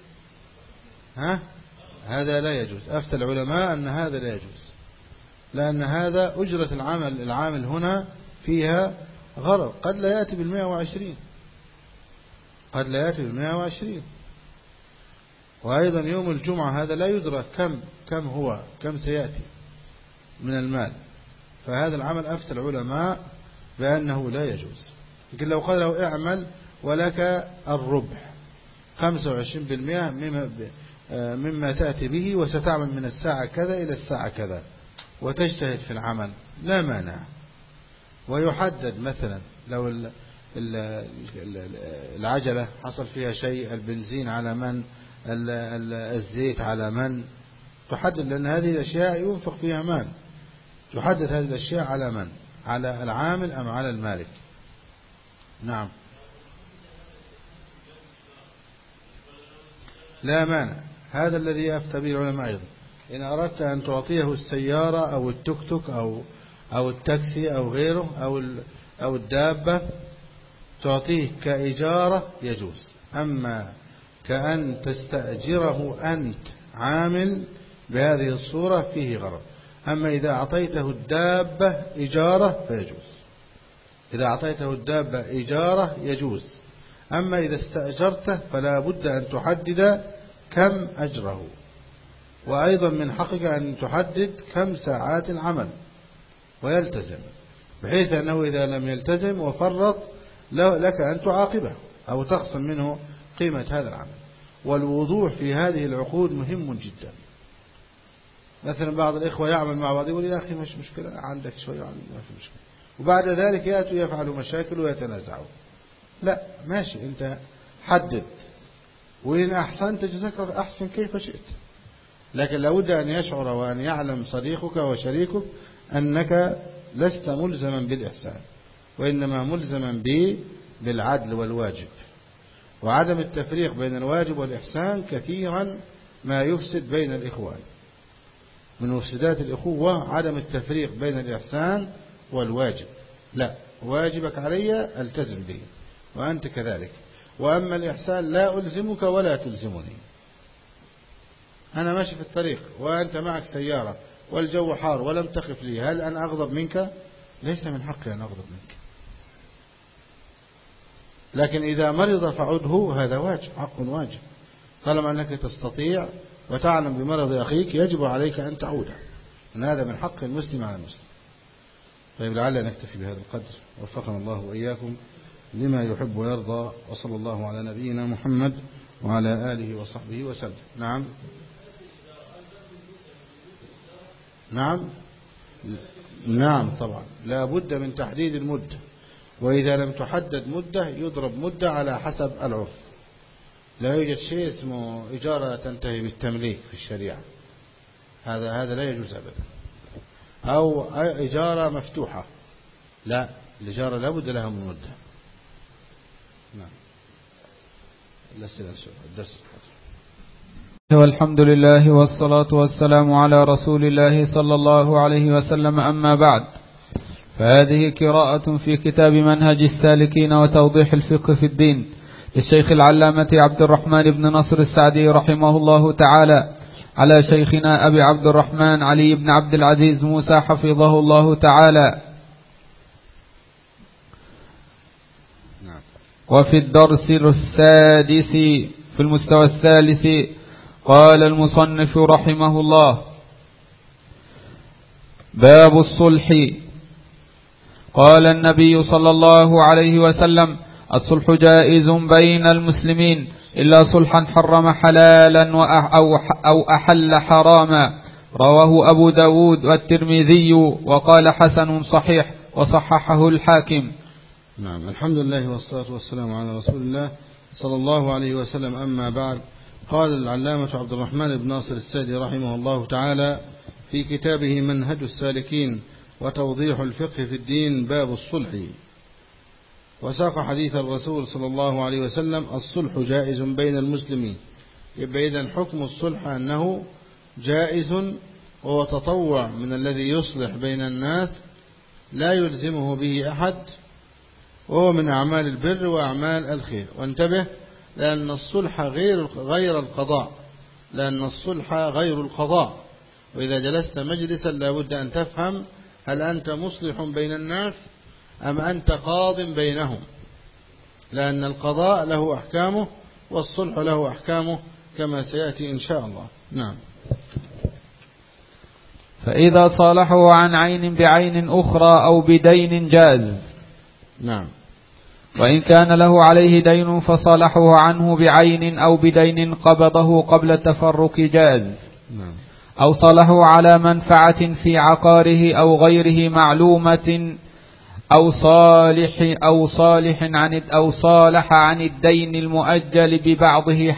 هذا لا يجوز. أفتى العلماء أن هذا لا يجوز، لأن هذا أجرة العامل هنا فيها غرض، قد لا يأتي 120، قد لا يأتي 120. وأيضا يوم الجمعة هذا لا يدرك كم سيأتي من المال. فهذا العمل أفتى العلماء بأنه لا يجوز. لكن لو قال له اعمل ولك الربع 25% مما تأتي به، وستعمل من الساعة كذا إلى الساعة كذا، وتجتهد في العمل، لا مانع. ويحدد مثلا لو العجلة حصل فيها شيء، البنزين على من، الزيت على من، تحدد، لأن هذه الأشياء ينفق فيها مال. تحدد هذه الأشياء على من، على العامل أم على المالك. نعم. لا مانع، هذا الذي أفتى به العلماء أيضا. إن أردت أن تعطيه السيارة أو التوك توك أو التاكسي أو غيره أو الدابة، تعطيه كإجارة يجوز. أما كأن تستأجره أنت عامل بهذه الصورة فيه غرض. أما إذا أعطيته الدابة إجارة فيجوز، إذا أعطيته الدابة إجارة يجوز. أما إذا استأجرته فلا بد أن تحدد كم أجره، وأيضا من حقك أن تحدد كم ساعات العمل ويلتزم، بحيث أنه إذا لم يلتزم وفرط لك أن تعاقبه أو تخصم منه قيمة هذا العمل. والوضوح في هذه العقود مهم جدا. مثلا بعض الإخوة يعمل مع بعض يقول يا أخي مش مشكلة، عندك شوية وعندك ما في مشكلة، وبعد ذلك يأتوا يفعلوا مشاكل ويتنازعوا. لا ماشي، أنت حدد، وإن أحسنت جزاك الله أحسن كيف شئت، لكن لابد أن يشعر وأن يعلم صديقك وشريكك أنك لست ملزما بالإحسان، وإنما ملزما بالعدل والواجب. وعدم التفريق بين الواجب والإحسان كثيرا ما يفسد بين الإخوان. من مفسدات الإخوة عدم التفريق بين الإحسان والواجب. لا، واجبك علي التزم به وأنت كذلك، وأما الإحسان لا ألزمك ولا تلزمني. أنا ماشي في الطريق وأنت معك سيارة والجو حار ولم تقف لي، هل أنا أغضب منك؟ ليس من حقي أن أغضب منك. لكن إذا مرض فعده، هذا واجب، حق واجب. طالما أنك تستطيع وتعلم بمرض أخيك يجب عليك أن تعوده، إن هذا من حق المسلم على المسلم. طيب، لعل نكتفي بهذا القدر، وفقنا الله وإياكم لما يحب ويرضى، وصلى الله على نبينا محمد وعلى آله وصحبه وسلم. نعم نعم طبعا، لا بد من تحديد المدة، وإذا لم تحدد مدة يضرب مدة على حسب العرف. لا يوجد شيء اسمه إجارة تنتهي بالتمليك في الشريعة، هذا لا يجوز أبدا. أو إجارة مفتوحة، لا، الإجارة لا بد لها من مدة. نعم. الدرس. والحمد لله والصلاة والسلام على رسول الله صلى الله عليه وسلم، أما بعد، فهذه قراءة في كتاب منهج السالكين وتوضيح الفقه في الدين للشيخ العلامة عبد الرحمن بن نصر السعدي رحمه الله تعالى، على شيخنا أبي عبد الرحمن علي بن عبد العزيز موسى حفظه الله تعالى. وفي الدرس السادس في المستوى الثالث قال المصنف رحمه الله: باب الصلح. قال النبي صلى الله عليه وسلم: الصلح جائز بين المسلمين إلا صلحا حرم حلالا أو أحل حراما. رواه أبو داود والترمذي وقال حسن صحيح وصححه الحاكم. نعم، الحمد لله والصلاة والسلام على رسول الله صلى الله عليه وسلم، أما بعد. قال العلامة عبد الرحمن بن ناصر السعدي رحمه الله تعالى في كتابه منهج السالكين وتوضيح الفقه في الدين: باب الصلح. وساق حديث الرسول صلى الله عليه وسلم: الصلح جائز بين المسلمين. يبقى إذن حكم الصلح أنه جائز، وهو تطوع من الذي يصلح بين الناس، لا يلزمه به أحد، وهو من أعمال البر وأعمال الخير. وانتبه، لأن الصلح غير القضاء، لأن الصلح غير القضاء. وإذا جلست مجلسا لابد أن تفهم: هل أنت مصلح بين الناس أم أنت قاض بينهم؟ لأن القضاء له أحكامه والصلح له أحكامه، كما سيأتي إن شاء الله. نعم. فإذا صالحوا عن عين بعين أخرى أو بدين جاز. نعم. وإن كان له عليه دين فصالحه عنه بعين أو بدين قبضه قبل التفرق جاز. نعم. أو صالحه على منفعة في عقاره أو غيره معلومة، أو صالح عن الدين المؤجل ببعضه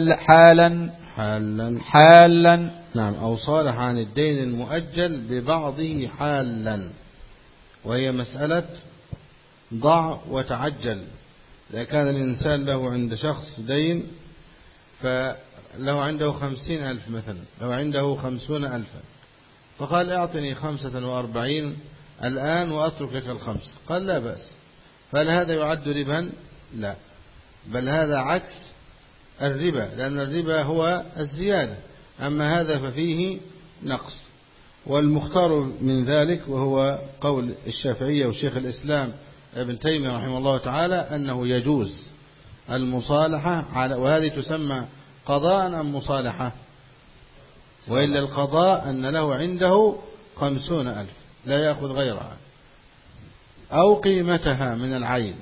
حالا. نعم، أو صالح عن الدين المؤجل ببعضه حالا، وهي مسألة ضع وتعجل. إذا كان الإنسان له عند شخص دين، فله عنده 50,000 مثلا، لو عنده 50,000، فقال: اعطني 45 الآن وأترك لك 5. قال: لا بأس. فهل هذا يعد ربا؟ لا، بل هذا عكس الربا، لأن الربا هو الزيادة، أما هذا ففيه نقص. والمختار من ذلك، وهو قول الشافعية وشيخ الإسلام ابن تيمية رحمه الله تعالى، أنه يجوز المصالحة وهذه تسمى قضاء أم مصالحة؟ وإلا القضاء أن له عنده 50,000 لا يأخذ غيرها أو قيمتها من العين،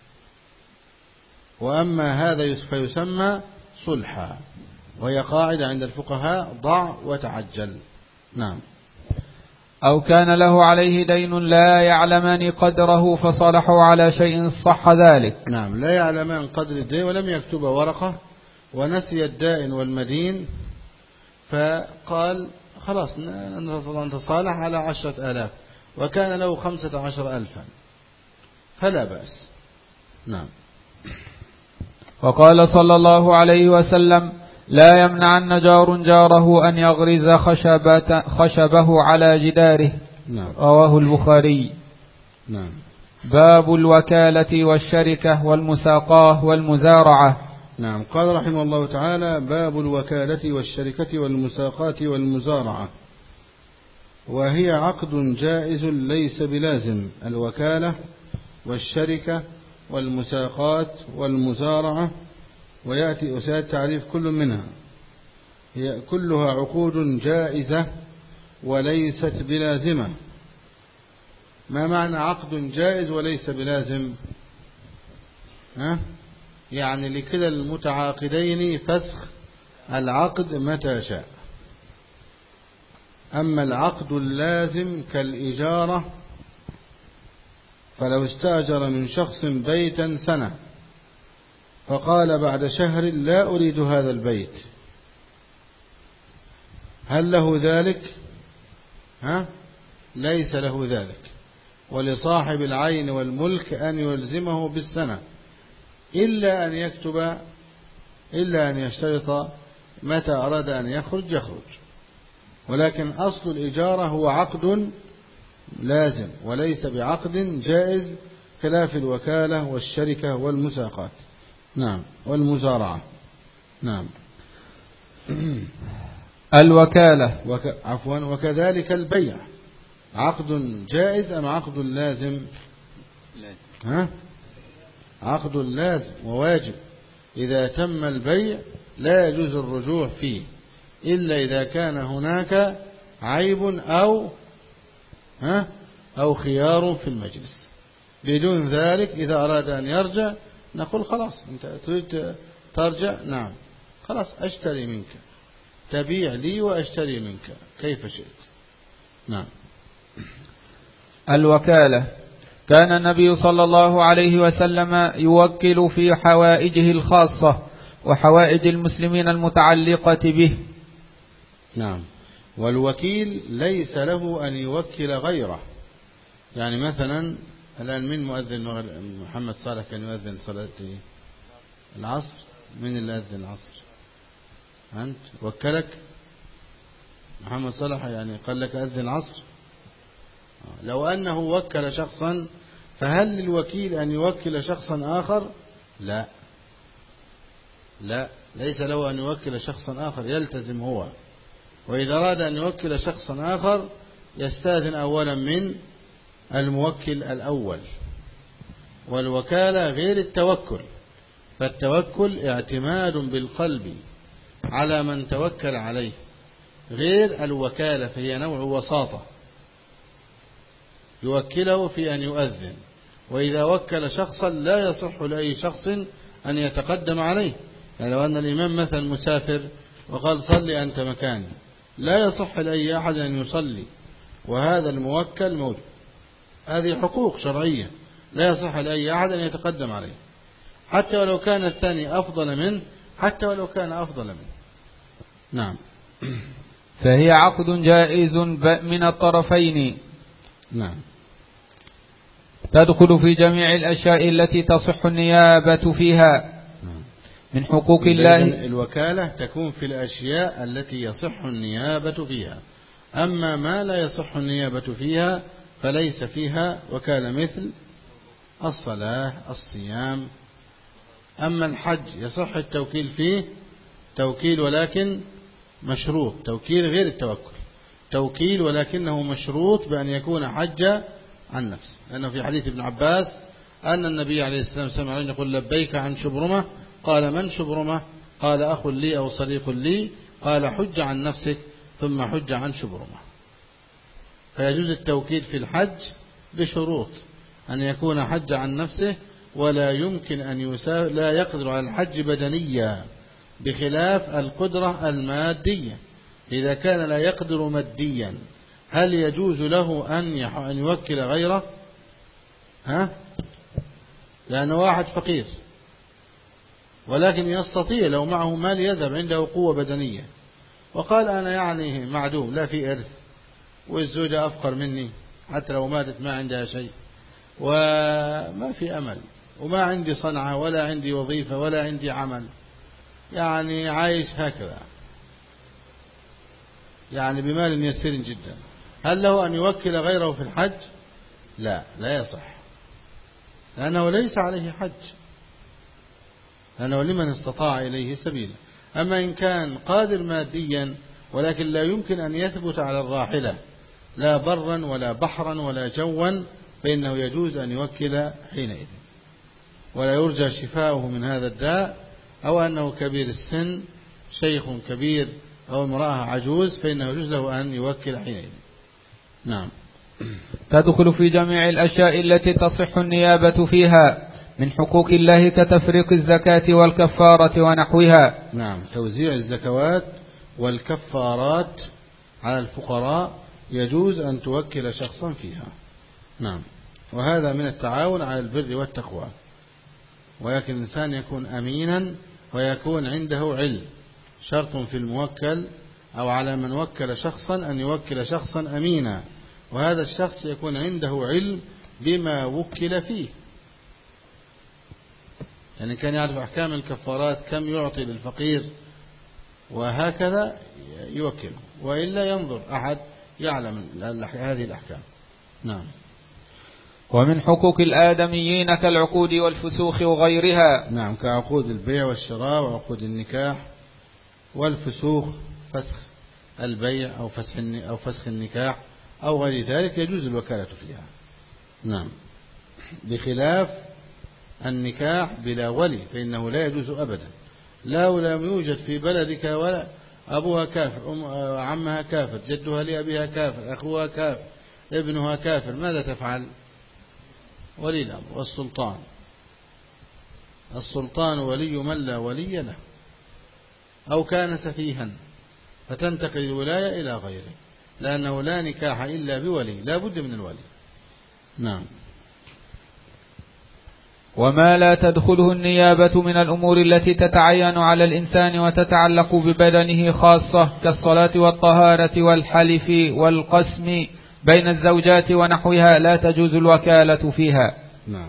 وأما هذا فيسمى صلحا، وهي قاعدة عند الفقهاء: ضع وتعجل. نعم. أو كان له عليه دين لا يعلمان قدره فصالحوا على شيء صح ذلك. نعم، لا يعلمان قدر الدين ولم يكتب ورقة، ونسي الدائن والمدين، فقال: خلاص نتصالح على 10,000، وكان له 15,000 فلا بأس. نعم. وقال صلى الله عليه وسلم: لا يمنعن جار جاره أن يغرز خشبه على جداره. نعم. رواه البخاري. نعم. باب الوكالة والشركة والمساقاه والمزارعة. نعم. قال رحمه الله تعالى: باب الوكالة والشركة والمساقاة والمزارعة، وهي عقد جائز ليس بلازم. الوكالة والشركة والمساقاة والمزارعة، وسيأتي تعريف كل منها. هي كلها عقود جائزة وليست بلازمة. ما معنى عقد جائز وليس بلازم؟ يعني لكلا المتعاقدين فسخ العقد متى شاء. أما العقد اللازم كالإجارة، فلو استأجر من شخص بيتا سنة فقال بعد شهر لا أريد هذا البيت، هل له ذلك؟ ليس له ذلك. ولصاحب العين والملك أن يلزمه بالسنة، إلا أن يكتب، إلا أن يشترط متى أراد أن يخرج. ولكن أصل الإجارة هو عقد لازم وليس بعقد جائز، خلاف الوكالة والشركة والمساقات. نعم. والمزارعة. نعم. الوكالة عفوا. وكذلك البيع عقد جائز أم عقد لازم؟ عقد لازم وواجب. إذا تم البيع لا يجوز الرجوع فيه إلا إذا كان هناك عيب أو خيار في المجلس. بدون ذلك إذا أراد أن يرجع نقول خلاص أنت تريد ترجع، نعم خلاص أشتري منك، تبيع لي وأشتري منك كيف شئت. نعم. الوكالة: كان النبي صلى الله عليه وسلم يوكل في حوائجه الخاصة وحوائج المسلمين المتعلقة به. نعم. والوكيل ليس له أن يوكل غيره. يعني مثلا الآن من مؤذن محمد صالح كان يؤذن صلاة العصر، من اللي أذن العصر؟ أنت وكلك محمد صالح، يعني قال لك أذن العصر. لو أنه وكل شخصا فهل للوكيل أن يوكل شخصا آخر؟ لا، ليس له أن يوكل شخصا آخر، يلتزم هو. وإذا أراد أن يوكل شخصا آخر يستأذن أولا من الموكل الأول. والوكالة غير التوكل، فالتوكل اعتماد بالقلب على من توكل عليه، غير الوكالة فهي نوع وساطة يوكله في أن يؤذن. وإذا وكل شخصا لا يصح لأي شخص أن يتقدم عليه. يعني لو أن الإمام مثلا مسافر وقال صلي أنت مكاني، لا يصح لأي أحد أن يصلي، وهذا الموكل موجود. هذه حقوق شرعية لا يصح لأي أحد أن يتقدم عليه، حتى ولو كان الثاني أفضل منه، حتى ولو كان أفضل منه. نعم. فهي عقد جائز من الطرفين. نعم. تدخل في جميع الأشياء التي تصح النيابة فيها من حقوق الله. الوكالة تكون في الأشياء التي يصح النيابة فيها، أما ما لا يصح النيابة فيها فليس فيها وكالة، مثل الصلاة الصيام. أما الحج يصح التوكيل فيه توكيل ولكن مشروط، توكيل غير التوكل، توكيل ولكنه مشروط بأن يكون حج عن نفسه. لأنه في حديث ابن عباس أن النبي عليه الصلاة والسلام يقول لبيك عن شبرمة، قال من شبرمة؟ قال أخ لي أو صديق لي، قال حج عن نفسك ثم حج عن شبرمة. فيجوز التوكيل في الحج بشروط أن يكون حج عن نفسه، ولا يمكن أن لا يقدر على الحج بدنيا، بخلاف القدرة المادية. إذا كان لا يقدر ماديا هل يجوز له أن يوكل غيره؟ لأن واحد فقير ولكن يستطيع لو معه مال يذهب، عنده قوة بدنية، وقال أنا يعني معدوم، لا في إرث، والزوجة أفقر مني، حتى لو ماتت ما عندها شيء، وما في أمل، وما عندي صنعة ولا عندي وظيفة ولا عندي عمل، يعني عايش هكذا، يعني بمال يسير جدا. هل له أن يوكل غيره في الحج؟ لا يصح، لأنه ليس عليه حج. لأنه لمن استطاع إليه سبيلا. أما إن كان قادر ماديا ولكن لا يمكن أن يثبت على الراحلة لا برا ولا بحرا ولا جوا، فإنه يجوز أن يوكل حينئذ، ولا يرجى شفاؤه من هذا الداء، أو أنه كبير السن شيخ كبير أو امرأة عجوز، فإنه يجوز له أن يوكل حينئذ. نعم. تدخل في جميع الأشياء التي تصح النيابة فيها من حقوق الله كتفريق الزكاة والكفارة ونحوها. نعم، توزيع الزكوات والكفارات على الفقراء يجوز أن توكل شخصا فيها. نعم، وهذا من التعاون على البر والتقوى، ولكن الإنسان يكون أمينا ويكون عنده علم. شرط في الموكل أو على من وكل شخصا أن يوكل شخصا أمينا، وهذا الشخص يكون عنده علم بما وكل فيه، يعني كان يعرف أحكام الكفارات، كم يعطي للفقير، وهكذا يوكله، وإلا ينظر أحد يعلم هذه الأحكام. نعم. ومن حقوق الآدميين كالعقود والفسوخ وغيرها. نعم، كعقود البيع والشراء وعقود النكاح والفسوخ، فسخ البيع أو فسخ النكاح أو غير ذلك، يجوز الوكالة فيها. نعم، بخلاف النكاح بلا ولي، فإنه لا يجوز أبدا، لو لم يوجد في بلدك ولا أبوها كافر، عمها كافر، جدها لأبيها كافر، أخوها كافر، ابنها كافر، ماذا تفعل؟ ولي الأمر والسلطان ولي من لا ولي له، أو كان سفيها فتنتقل الولاية إلى غيره، لأنه لا نكاح إلا بولي، لا بد من الولي. نعم. وما لا تدخله النيابة من الأمور التي تتعين على الإنسان وتتعلق ببدنه خاصة، كالصلاة والطهارة والحلف والقسم بين الزوجات ونحوها، لا تجوز الوكالة فيها. نعم.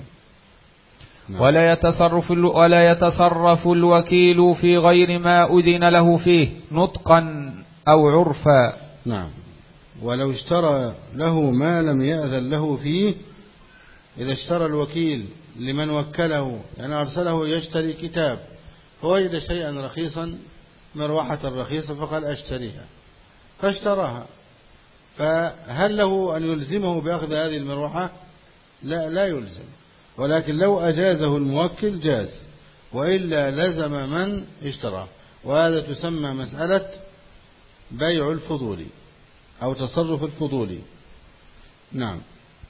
ولا يتصرف الوكيل في غير ما أذن له فيه نطقا أو عرفا. نعم، ولو اشترى له ما لم يأذن له فيه، إذا اشترى الوكيل لمن وكله، يعني أرسله يشتري كتاب، فوجد شيئا رخيصا، مروحة رخيصة، فقال أشتريها، فاشتراها، فهل له أن يلزمه بأخذ هذه المروحة؟ لا يلزم، ولكن لو أجازه الموكل جاز، وإلا لزم من اشتراه، وهذا تسمى مسألة بيع الفضولي أو تصرف الفضولي. نعم.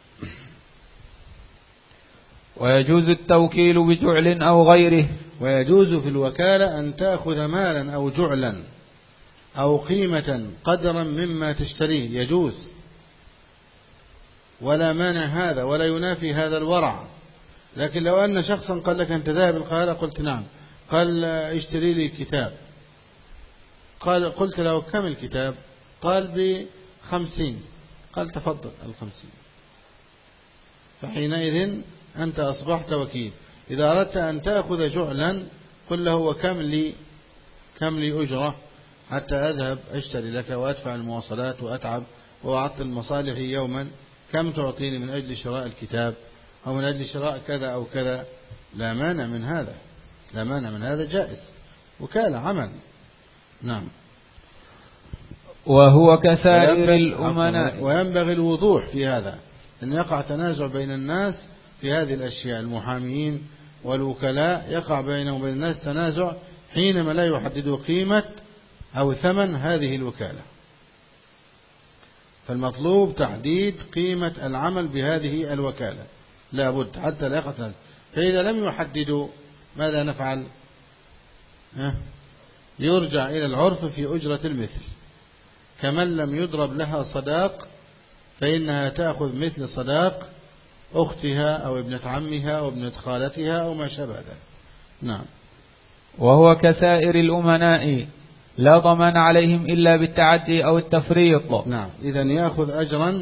ويجوز التوكيل بجعل أو غيره. ويجوز في الوكالة أن تأخذ مالا أو جعلا أو قيمة قدرا مما تشتريه، يجوز، ولا مانع هذا، ولا ينافي هذا الورع. لكن لو أن شخصا قال لك أنت ذاهب القاهرة، قلت نعم، قال اشتري لي كتاب، قلت له كم الكتاب؟ قال ب50، قال تفضل 50، فحينئذ أنت أصبحت وكيل. إذا أردت أن تأخذ جعلا قل له وكم لي أجرة حتى أذهب أشتري لك وأدفع المواصلات وأتعب وأعطي المصالح يوما، كم تعطيني من أجل شراء الكتاب أو من أجل شراء كذا أو كذا؟ لا مانع من هذا، جائز، وكالة عمل. نعم. وهو كسائر الأمناء. وينبغي الوضوح في هذا، أن يقع تنازع بين الناس في هذه الأشياء، المحامين والوكلاء يقع بينهم وبين الناس تنازع حينما لا يحددوا قيمة أو ثمن هذه الوكالة، فالمطلوب تحديد قيمة العمل بهذه الوكالة، لا بد حتى لا يقع تنازع. فإذا لم يحددوا ماذا نفعل؟ يرجع إلى العرف في أجرة المثل، كمن لم يضرب لها صداق فإنها تأخذ مثل صداق أختها أو ابنة عمها أو ابنة خالتها أو ما شابه ذلك. نعم. وهو كسائر الأمناء لا ضمان عليهم إلا بالتعدي أو التفريط. نعم، إذن يأخذ أجرا.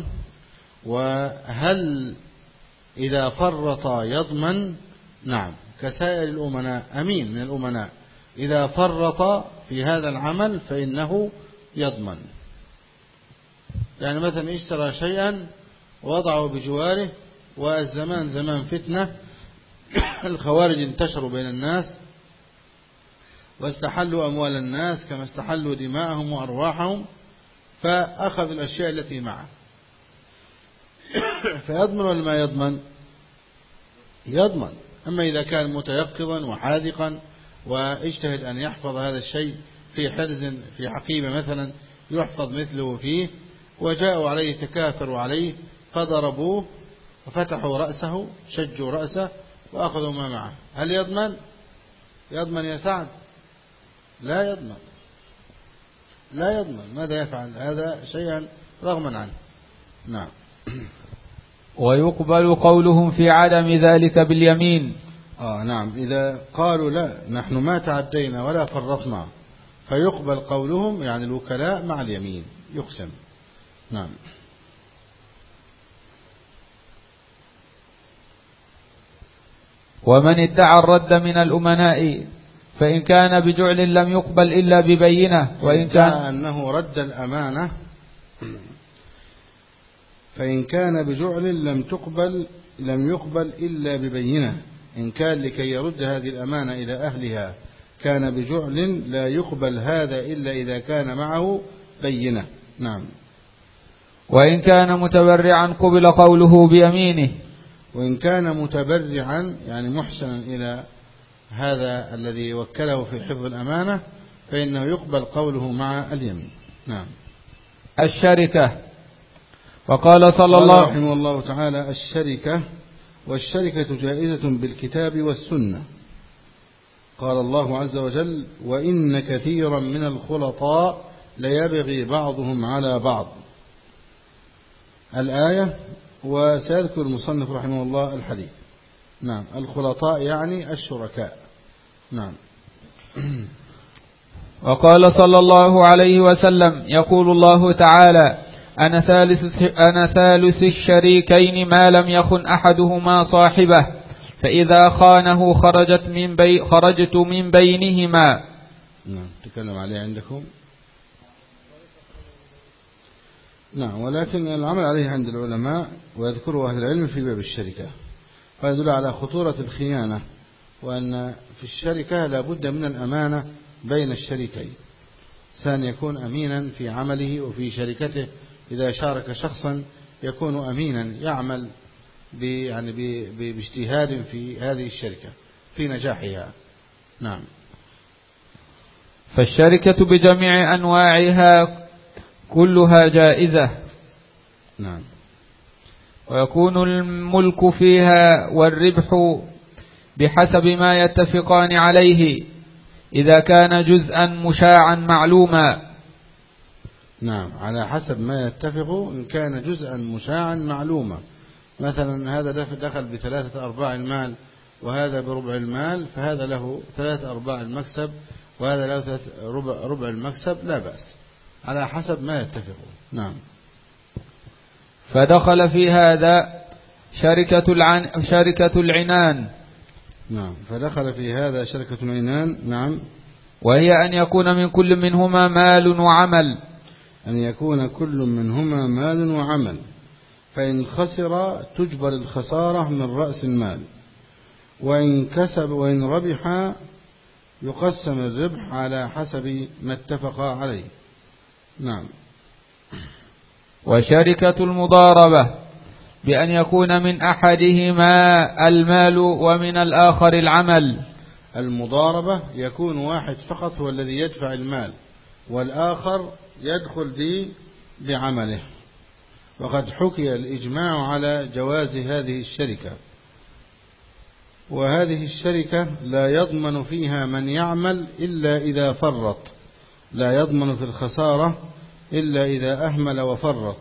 وهل إذا فرط يضمن؟ نعم، كسائر الأمناء، أمين من الأمناء إذا فرط في هذا العمل فإنه يضمن. يعني مثلا اشترى شيئا ووضعه بجواره، والزمان زمان فتنة، الخوارج انتشروا بين الناس، واستحلوا أموال الناس كما استحلوا دماءهم وأرواحهم، فأخذ الأشياء التي معه. فيضمن ولا ما يضمن؟ يضمن. أما إذا كان متيقظا وحاذقا واجتهد أن يحفظ هذا الشيء في حرز في حقيبة مثلا يحفظ مثله فيه، وجاءوا عليه تكاثروا عليه فضربوه وفتحوا رأسه شجوا رأسه وأخذوا ما معه، هل يضمن؟ يضمن يا سعد؟ لا يضمن، لا يضمن. ماذا يفعل؟ هذا شيئا رغما عنه. نعم. ويقبل قولهم في عدم ذلك باليمين. نعم، إذا قالوا لا نحن ما تعدينا ولا فرطنا فيقبل قولهم، يعني الوكلاء مع اليمين يقسم. نعم. ومن ادعى الرد من الأمناء فإن كان بجعل لم يقبل إلا ببينة، وإن كان أنه رد الأمانة فإن كان بجعل لم يقبل إلا ببينة. إن كان لكي يرد هذه الأمانة إلى أهلها كان بجعل لا يقبل هذا إلا إذا كان معه بينة. نعم. وإن كان متبرعا قبل قوله بيمينه. وإن كان متبرعا يعني محسنا إلى هذا الذي وكله في حفظ الأمانة فإنه يقبل قوله مع اليمين. نعم. الشركة. وقال صلى الله رحمه الله تعالى: الشركة، والشركة جائزة بالكتاب والسنة. قال الله عز وجل: وإن كثيرا من الخلطاء ليبغي بعضهم على بعض، الآية. وسيذكر المصنف رحمه الله الحديث. نعم. الخلطاء يعني الشركاء. نعم. وقال صلى الله عليه وسلم: يقول الله تعالى: أنا ثالث الشريكين ما لم يخن أحدهما صاحبه، فإذا خانه خرجت من بينهما. نعم. تكلم عليه عندكم. نعم. ولكن العمل عليه عند العلماء ويذكره أهل العلم في باب الشركة، فيدل على خطورة الخيانة، وأن في الشركة لا بد من الأمانة بين الشريكين. إنسان يكون أمينا في عمله وفي شركته، إذا شارك شخصا يكون أمينا يعمل باجتهاد في هذه الشركة في نجاحها. نعم. فالشركة بجميع أنواعها كلها جائزة. نعم. ويكون الملك فيها والربح بحسب ما يتفقان عليه إذا كان جزءا مشاعا معلوما. نعم. على حسب ما يتفقوا. إن كان جزءا مشاعا معلوما، مثلا هذا دخل ب3/4 المال وهذا بربع المال، فهذا له 3/4 المكسب وهذا له ربع المكسب، لا بأس، على حسب ما يتفقوا. نعم. فدخل في هذا شركة العنان. نعم. فدخل في هذا شركة العنان. نعم. وهي أن يكون من كل منهما مال وعمل. أن يكون كل منهما مال وعمل، فإن خسر تجبر الخسارة من رأس المال، وإن كسب وإن ربح يقسم الربح على حسب ما اتفق عليه. نعم. وشركة المضاربة بأن يكون من أحدهما المال ومن الآخر العمل. المضاربة يكون واحد فقط هو الذي يدفع المال والآخر يدخل بعمله، وقد حكي الإجماع على جواز هذه الشركة. وهذه الشركة لا يضمن فيها من يعمل إلا إذا فرط، لا يضمن في الخسارة إلا إذا أهمل وفرط.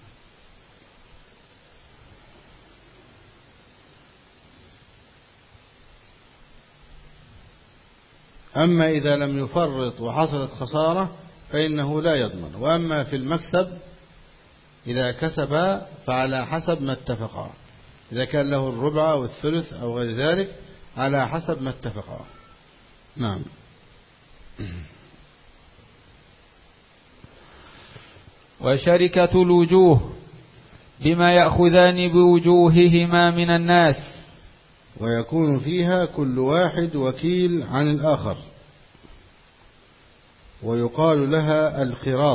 أما إذا لم يفرط وحصلت خسارة فإنه لا يضمن. وأما في المكسب إذا كسب فعلى حسب ما اتفقا، إذا كان له الربع أو الثلث أو غير ذلك على حسب ما اتفقا. نعم. وشركة الوجوه بما يأخذان بوجوههما من الناس، ويكون فيها كل واحد وكيل عن الآخر. ويقال لها القراض.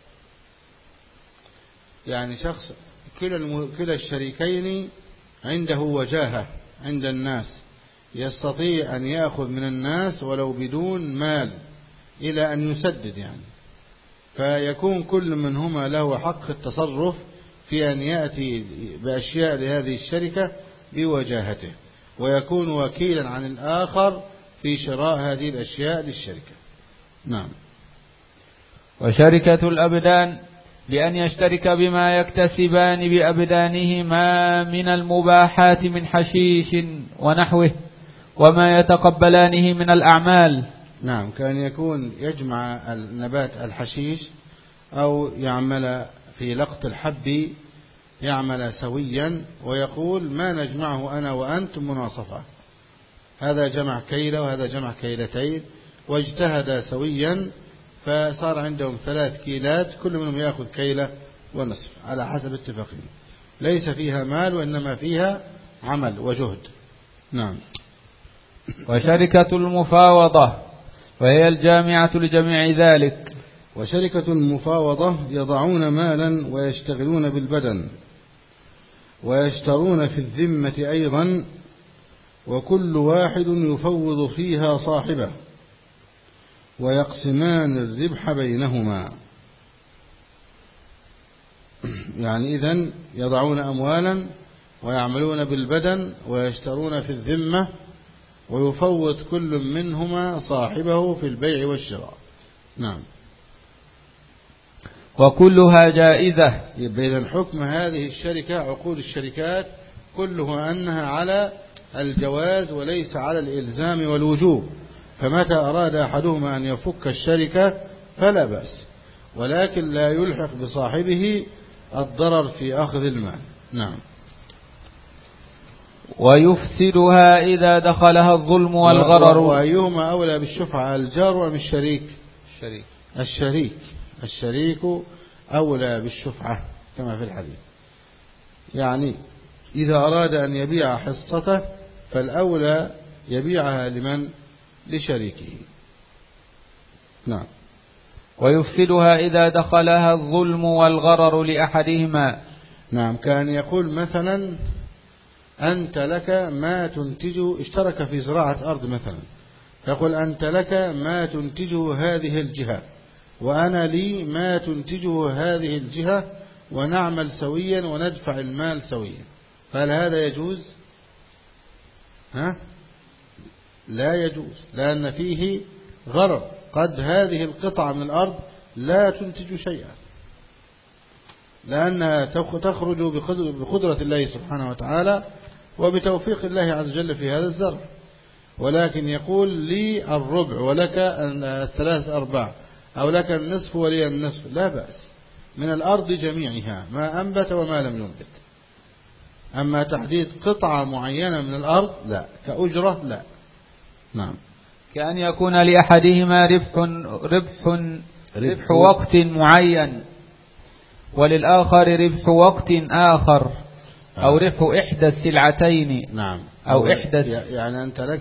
يعني شخص كلا الشريكين عنده وجاهة عند الناس، يستطيع أن يأخذ من الناس ولو بدون مال إلى أن يسدد، يعني فيكون كل منهما له حق التصرف في أن يأتي بأشياء لهذه الشركة بوجاهته، ويكون وكيلا عن الآخر في شراء هذه الأشياء للشركة. نعم. وشركة الأبدان بأن يشترك بما يكتسبان بأبدانهما من المباحات من حشيش ونحوه وما يتقبلانه من الأعمال. نعم، كان يكون يجمع النبات الحشيش أو يعمل في لقط الحب، يعمل سويا ويقول ما نجمعه أنا وأنت مناصفة، هذا جمع كيلة وهذا جمع كيلتين، واجتهد سويا فصار عندهم 3 كيلات، كل منهم يأخذ كيلة ونصف على حسب اتفاقهم، ليس فيها مال وإنما فيها عمل وجهد. نعم. وشركة المفاوضة وهي الجامعة لجميع ذلك. وشركة المفاوضة يضعون مالا ويشتغلون بالبدن ويشترون في الذمة أيضا، وكل واحد يفوض فيها صاحبه ويقسمان الربح بينهما. يعني إذن يضعون أموالا ويعملون بالبدن ويشترون في الذمة، ويفوض كل منهما صاحبه في البيع والشراء. نعم. وكلها جائزة. إذن حكم هذه الشركة، عقود الشركات كلها أنها على الجواز وليس على الإلزام والوجوب، فمتى أراد أحدهما أن يفك الشركة فلا بأس، ولكن لا يلحق بصاحبه الضرر في أخذ المال. نعم. ويفسدها إذا دخلها الظلم والغرر. وأيهما أولى بالشفعة، الجار أم الشريك؟ الشريك أولى بالشفعة كما في الحديث. يعني إذا أراد أن يبيع حصته فالأولى يبيعها لمن؟ لشريكه. نعم. ويفسدها إذا دخلها الظلم والغرر لأحدهما. نعم. كان يقول مثلا أنت لك ما تنتج، اشترك في زراعة أرض مثلا، يقول أنت لك ما تنتجه هذه الجهة وأنا لي ما تنتجه هذه الجهة، ونعمل سويا وندفع المال سويا، فهل هذا يجوز؟ لا يجوز، لأن فيه غرر، قد هذه القطعة من الأرض لا تنتج شيئا، لأنها تخرج بقدرة الله سبحانه وتعالى وبتوفيق الله عز وجل في هذا الزرع، ولكن يقول لي الربع ولك 3/4 أو لك النصف ولي النصف، لا بأس، من الأرض جميعها ما أنبت وما لم ينبت. أما تحديد قطعة معينة من الأرض لا، كأجرة لا. نعم. كأن يكون لأحدهما ربح وقت معين وللآخر ربح وقت آخر، أو ربح إحدى السلعتين. نعم. أو إحدى يعني أنت لك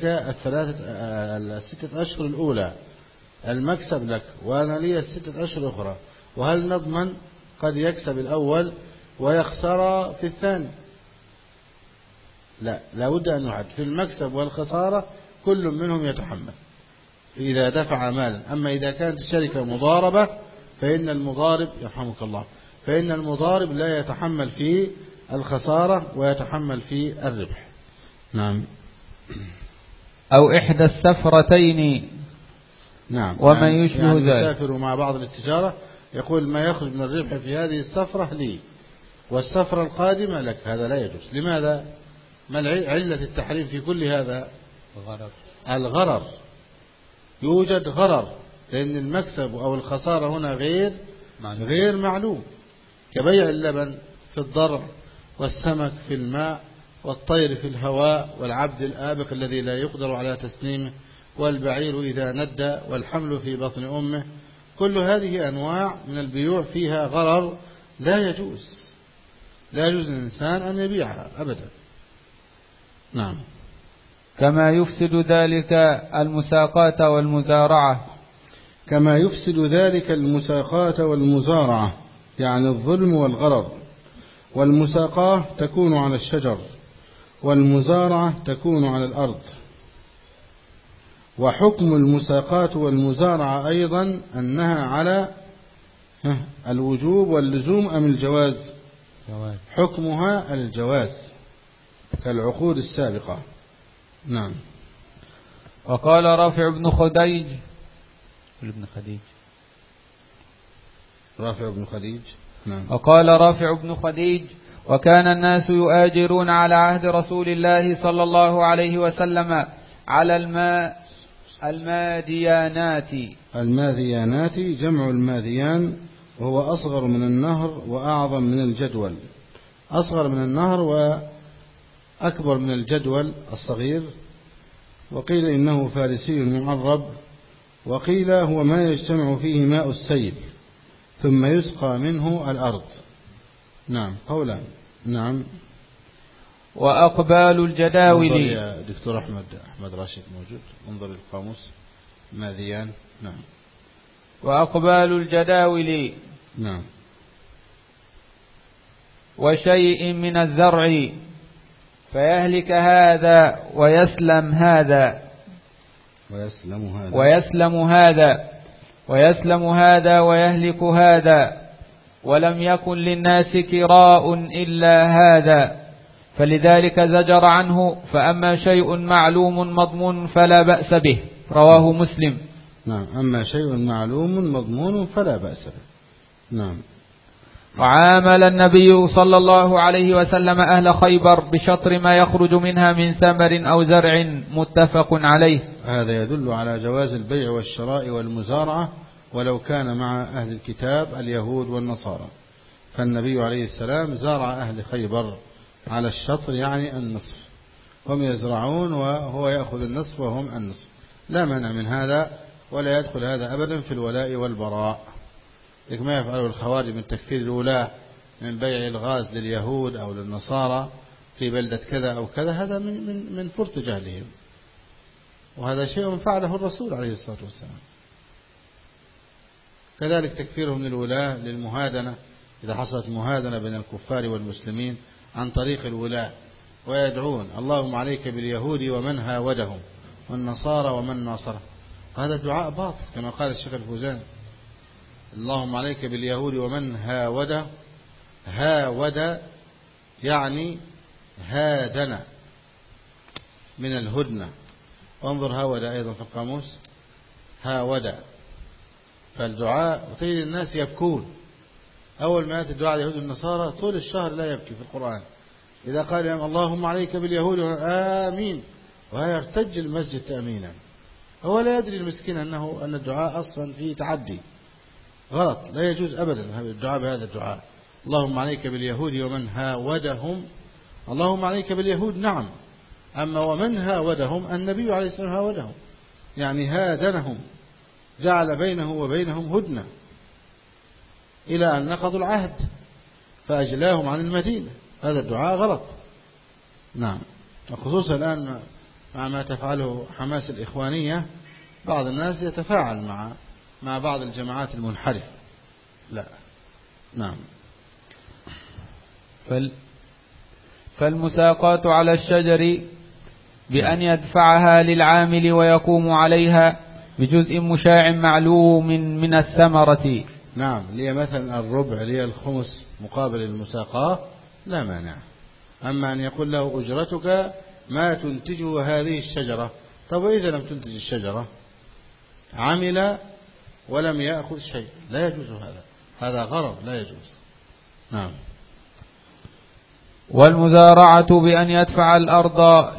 6 أشهر الأولى المكسب لك، وأنا لي 6 أشهر الأخرى، وهل نضمن قد يكسب الأول ويخسر في الثاني؟ لا، لابد أن نحدد في المكسب والخسارة كل منهم يتحمل إذا دفع مالا. أما إذا كانت الشركة مضاربة فإن المضارب يرحمك الله فإن المضارب لا يتحمل في الخسارة ويتحمل في الربح. نعم. أو إحدى السفرتين. نعم. وما يشبه ذلك. يسافر مع بعض التجارة، يقول ما يخرج من الربح في هذه السفرة لي والسفرة القادمة لك، هذا لا يجوز. لماذا؟ ما علة التحريم في كل هذا؟ الغرر. يوجد غرر، لأن المكسب أو الخسارة هنا غير معلوم، كبيع اللبن في الضرع والسمك في الماء والطير في الهواء والعبد الآبق الذي لا يقدر على تسليمه والبعير إذا ندى والحمل في بطن أمه. كل هذه أنواع من البيوع فيها غرر، لا يجوز للإنسان أن يبيعها أبدا. نعم. كما يفسد ذلك المساقات والمزارعة. كما يفسد ذلك المساقاة والمزارعة، يعني الظلم والغرر. والمساقاة تكون على الشجر، والمزارعة تكون على الأرض. وحكم المساقاة والمزارعة أيضا أنها على الوجوب واللزوم أم الجواز؟ حكمها الجواز كالعقود السابقة. نعم. وقال رافع بن خديج نعم. وقال رافع بن خديج: وكان الناس يؤاجرون على عهد رسول الله صلى الله عليه وسلم على الماذيانات جمع الماذيان، وهو أصغر من النهر وأعظم من الجدول. أصغر من النهر وأكبر من الجدول الصغير. وقيل إنه فارسي معرب، وقيل هو ما يجتمع فيه ماء السيل ثم يسقى منه الأرض. نعم قولا. نعم. وأقبال الجداول. يا دكتور أحمد راشد موجود، انظر القاموس. ماذيان. نعم. وأقبال الجداول. نعم. وشيء من الزرع فيهلك هذا ويسلم هذا ويهلك هذا، ولم يكن للناس كراء إلا هذا، فلذلك زجر عنه. فأما شيء معلوم مضمون فلا بأس به، رواه مسلم. نعم. أما شيء معلوم مضمون فلا بأس به. نعم. وعامل النبي صلى الله عليه وسلم أهل خيبر بشطر ما يخرج منها من ثمر أو زرع، متفق عليه. هذا يدل على جواز البيع والشراء والمزارعة ولو كان مع أهل الكتاب اليهود والنصارى. فالنبي عليه السلام زارع أهل خيبر على الشطر، يعني النصف، هم يزرعون وهو يأخذ النصف وهم النصف، لا مانع من هذا، ولا يدخل هذا أبدا في الولاء والبراء. ما يفعله الخوارج من تكفير الولاة من بيع الغاز لليهود أو للنصارى في بلدة كذا أو كذا، هذا من فرط جهلهم، وهذا شيء فعله الرسول عليه الصلاة والسلام. كذلك تكفيرهم للولاة للمهادنة، إذا حصلت مهادنة بين الكفار والمسلمين عن طريق الولاة، ويدعون اللهم عليك باليهود ومن هاودهم والنصارى ومن ناصره، هذا دعاء باطل كما قال الشيخ الفوزان. اللهم عليك باليهود ومن هاود يعني هادنا من الهدنة، وانظر هاود أيضا في القاموس، هاود. فالدعاء، وتجد الناس يبكون أول ما يأتي الدعاء اليهود والنصارى طول الشهر لا يبكي في القرآن. إذا قال اللهم عليك باليهود آمين، ويرتج المسجد تأمينا، هو لا يدري المسكين أن الدعاء أصلا فيه تعدي غلط، لا يجوز أبدا الدعاء بهذا الدعاء. اللهم عليك باليهود ومن هاودهم، اللهم عليك باليهود نعم، أما ومن هاودهم النبي عليه السلام هاودهم، يعني هادنهم، جعل بينه وبينهم هدنة إلى أن نقضوا العهد فأجلاهم عن المدينة. هذا الدعاء غلط. نعم. وخصوصا الآن مع ما تفعله حماس الإخوانية، بعض الناس يتفاعل مع بعض الجماعات المنحرفة. لا. نعم. فالمساقات على الشجر بأن يدفعها للعامل ويقوم عليها بجزء مشاع معلوم من الثمرة. نعم. لي مثلا الربع، لي الخمس مقابل المساقاة، لا مانع. أما أن يقول له أجرتك ما تنتجه هذه الشجرة، طب وإذا لم تنتج الشجرة عمل ولم يأخذ شيء، لا يجوز هذا غرض لا يجوز. نعم. والمزارعة بأن يدفع الأرض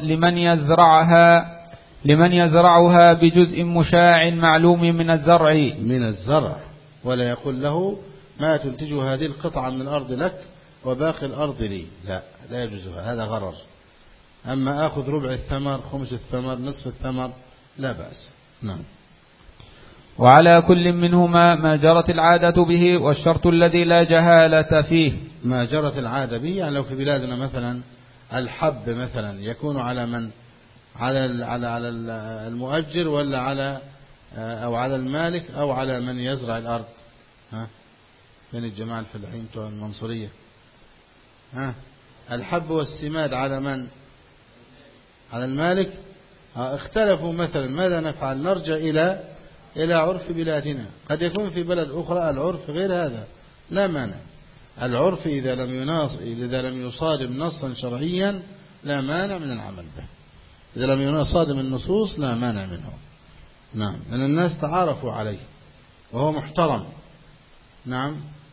لمن يزرعها بجزء مشاع معلوم من الزرع، ولا يقول له ما تنتجه هذه القطعة من الأرض لك وباقي الأرض لي، لا يجوز، هذا غرر. أما أخذ ربع الثمر، خمس الثمر، نصف الثمر، لا بأس. نعم. وعلى كل منهما ما جرت العادة به، والشرط الذي لا جهالة فيه. ما جرت العادة به، يعني لو في بلادنا مثلا الحب مثلا يكون على من، على المؤجر ولا على أو على المالك أو على من يزرع الأرض. ها بين الجماعة الفلاحين بتوع المنصورية. ها الحب والسماد على من؟ على المالك. اختلفوا مثلا ماذا نفعل؟ نرجع إلى عرف بلادنا. قد يكون في بلد أخرى العرف غير هذا، لا مانع. العرف إذا لم يصادم نصا شرعيا لا مانع من العمل به. إذا لم يصادم النصوص لا مانع منه. نعم، لأن الناس تعارفوا عليه وهو محترم. نعم.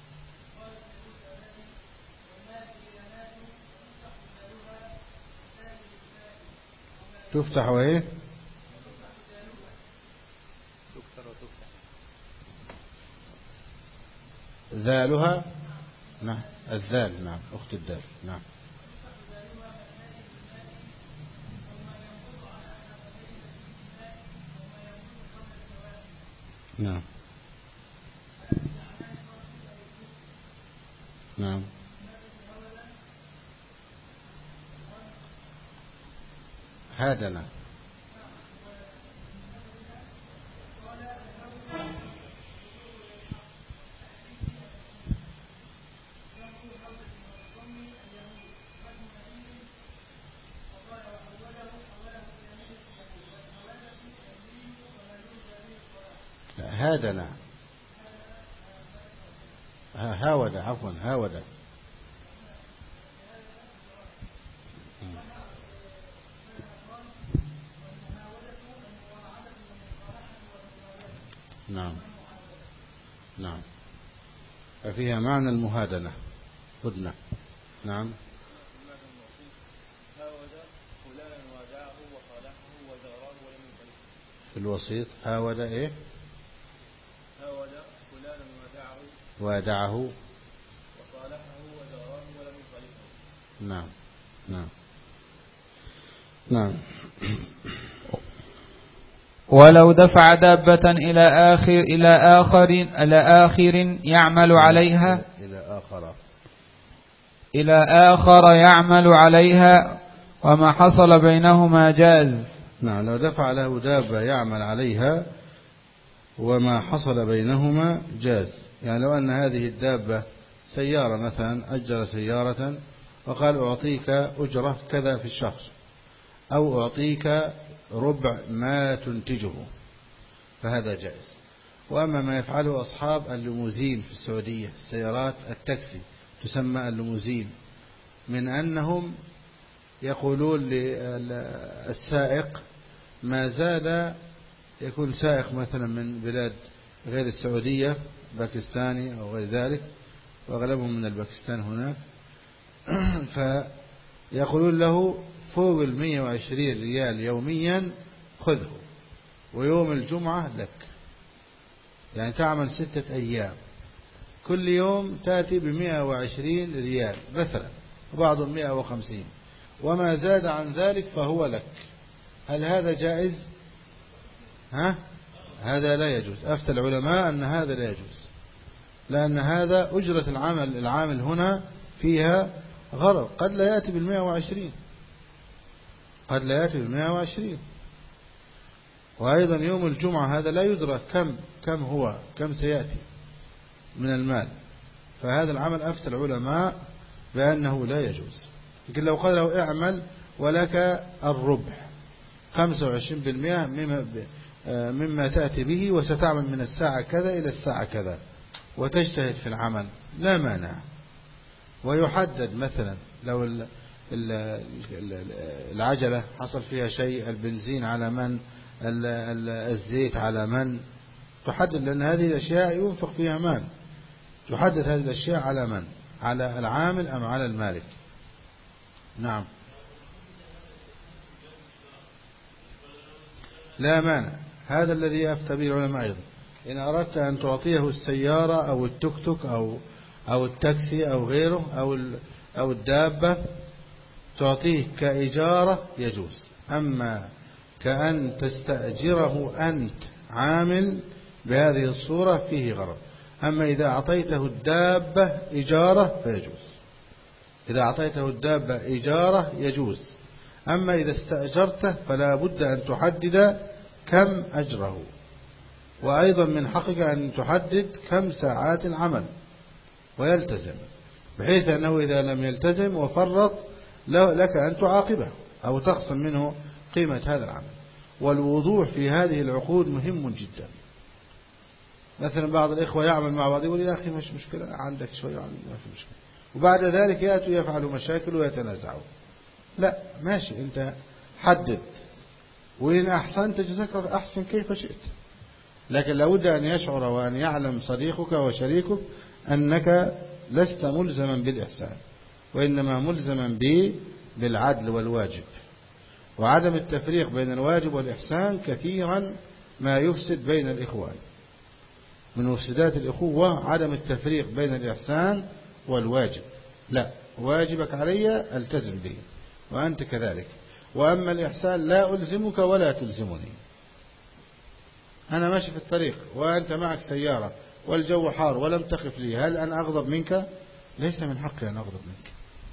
تفتح وإيه؟ ذالها. نعم الذال. نعم أخت الدال. نعم. نعم. نعم. هادنا. هادنا. هاود. عفوا هاود. نعم. نعم. ففيها معنى المهادنة. هدنة. نعم. في الوسيط هاود إيه؟ هاود فلانا ودعه وصالحه وزاره ولم يخالفه. نعم. نعم. نعم. ولو دفع دابة إلى آخر يعمل عليها إلى آخر يعمل عليها وما حصل بينهما جاز. نعم، لو دفع له دابة يعمل عليها وما حصل بينهما جاز. يعني لو أن هذه الدابة سيارة مثلا، أجر سيارة وقال أعطيك أجرة كذا في الشهر، أو أعطيك ربع ما تنتجه، فهذا جائز. وأما ما يفعله أصحاب الليموزين في السعودية، السيارات التاكسي تسمى الليموزين، من أنهم يقولون للسائق ما زاد، يكون سائق مثلا من بلاد غير السعودية، باكستاني أو غير ذلك، وأغلبهم من الباكستان هناك، فيقولون له فوق 120 ريال يوميا خذه، ويوم الجمعة لك. يعني تعمل 6 أيام، كل يوم تأتي 120 ريال مثلا، وبعضهم 150، وما زاد عن ذلك فهو لك. هل هذا جائز؟ هذا لا يجوز. أفتى العلماء أن هذا لا يجوز، لأن هذا أجرة العامل هنا فيها غرر، قد لا يأتي 120، قد لا يأتي 120. وأيضا يوم الجمعة هذا لا يدرك كم سيأتي من المال. فهذا العمل أفتى العلماء بأنه لا يجوز. لكن لو قال له اعمل ولك الربع 25% مما تأتي به، وستعمل من الساعة كذا إلى الساعة كذا، وتجتهد في العمل، لا مانع. ويحدد مثلا لو العجلة حصل فيها شيء، البنزين على من، الزيت على من، تحدد، لأن هذه الأشياء ينفق فيها مال. تحدد هذه الأشياء على من، على العامل أم على المالك. نعم. لا مانع، هذا الذي أفتى به العلماء أيضا. إن أردت أن تعطيه السيارة أو التوك توك أو التاكسي أو غيره أو الدابة، تعطيه كإجارة يجوز. أما كأن تستأجره أنت عامل بهذه الصورة فيه غرض. أما إذا أعطيته الدابة إجارة فيجوز. إذا أعطيته الدابة إجارة يجوز. أما إذا استأجرته فلا بد أن تحدد كم أجره. وأيضا من حقك أن تحدد كم ساعات العمل ويلتزم، بحيث أنه إذا لم يلتزم وفرط لك أن تعاقبه أو تخصم منه قيمة هذا العمل. والوضوح في هذه العقود مهم جدا. مثلا بعض الإخوة يعمل مع بعض يقول يا أخي مش مشكلة، عندك شوية ما في مشكلة، وبعد ذلك يأتوا يفعلوا مشاكل ويتنازعوا. لا، ماشي، أنت حدد، وإن أحسنت جزاك الله أحسن كيف شئت، لكن لابد أن يشعر وأن يعلم صديقك وشريكك أنك لست ملزما بالإحسان، وإنما ملزما بالعدل والواجب. وعدم التفريق بين الواجب والإحسان كثيرا ما يفسد بين الإخوان. من مفسدات الإخوة عدم التفريق بين الإحسان والواجب. لا، واجبك علي التزم به وأنت كذلك، وأما الإحسان لا ألزمك ولا تلزمني. أنا ماشي في الطريق وأنت معك سيارة والجو حار ولم تقف لي، هل أنا أغضب منك؟ ليس من حقي أن أغضب منك.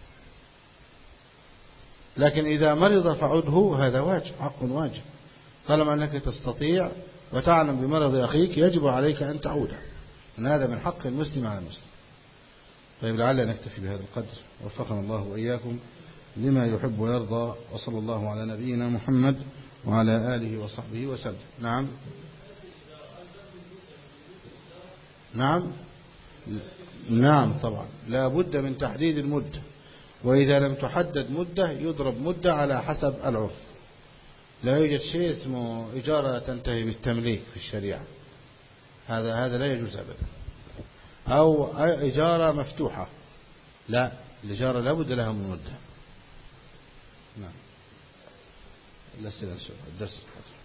لكن إذا مرض فعده، هذا واجب، حق واجب، طالما أنك تستطيع وتعلم بمرض أخيك يجب عليك أن تعوده، إن هذا من حق المسلم على المسلم. طيب، لعل نكتفي بهذا القدر، وفقنا الله وإياكم لما يحب ويرضى، وصلى الله على نبينا محمد وعلى آله وصحبه وسلم. نعم نعم طبعا، لا بد من تحديد المدة، وإذا لم تحدد مدة يضرب مدة على حسب العرف. لا يوجد شيء اسمه إجارة تنتهي بالتمليك في الشريعة، هذا لا يجوز أبدا. أو إجارة مفتوحة، لا، الإجارة لا بد لها من مدة. نعم. الدرس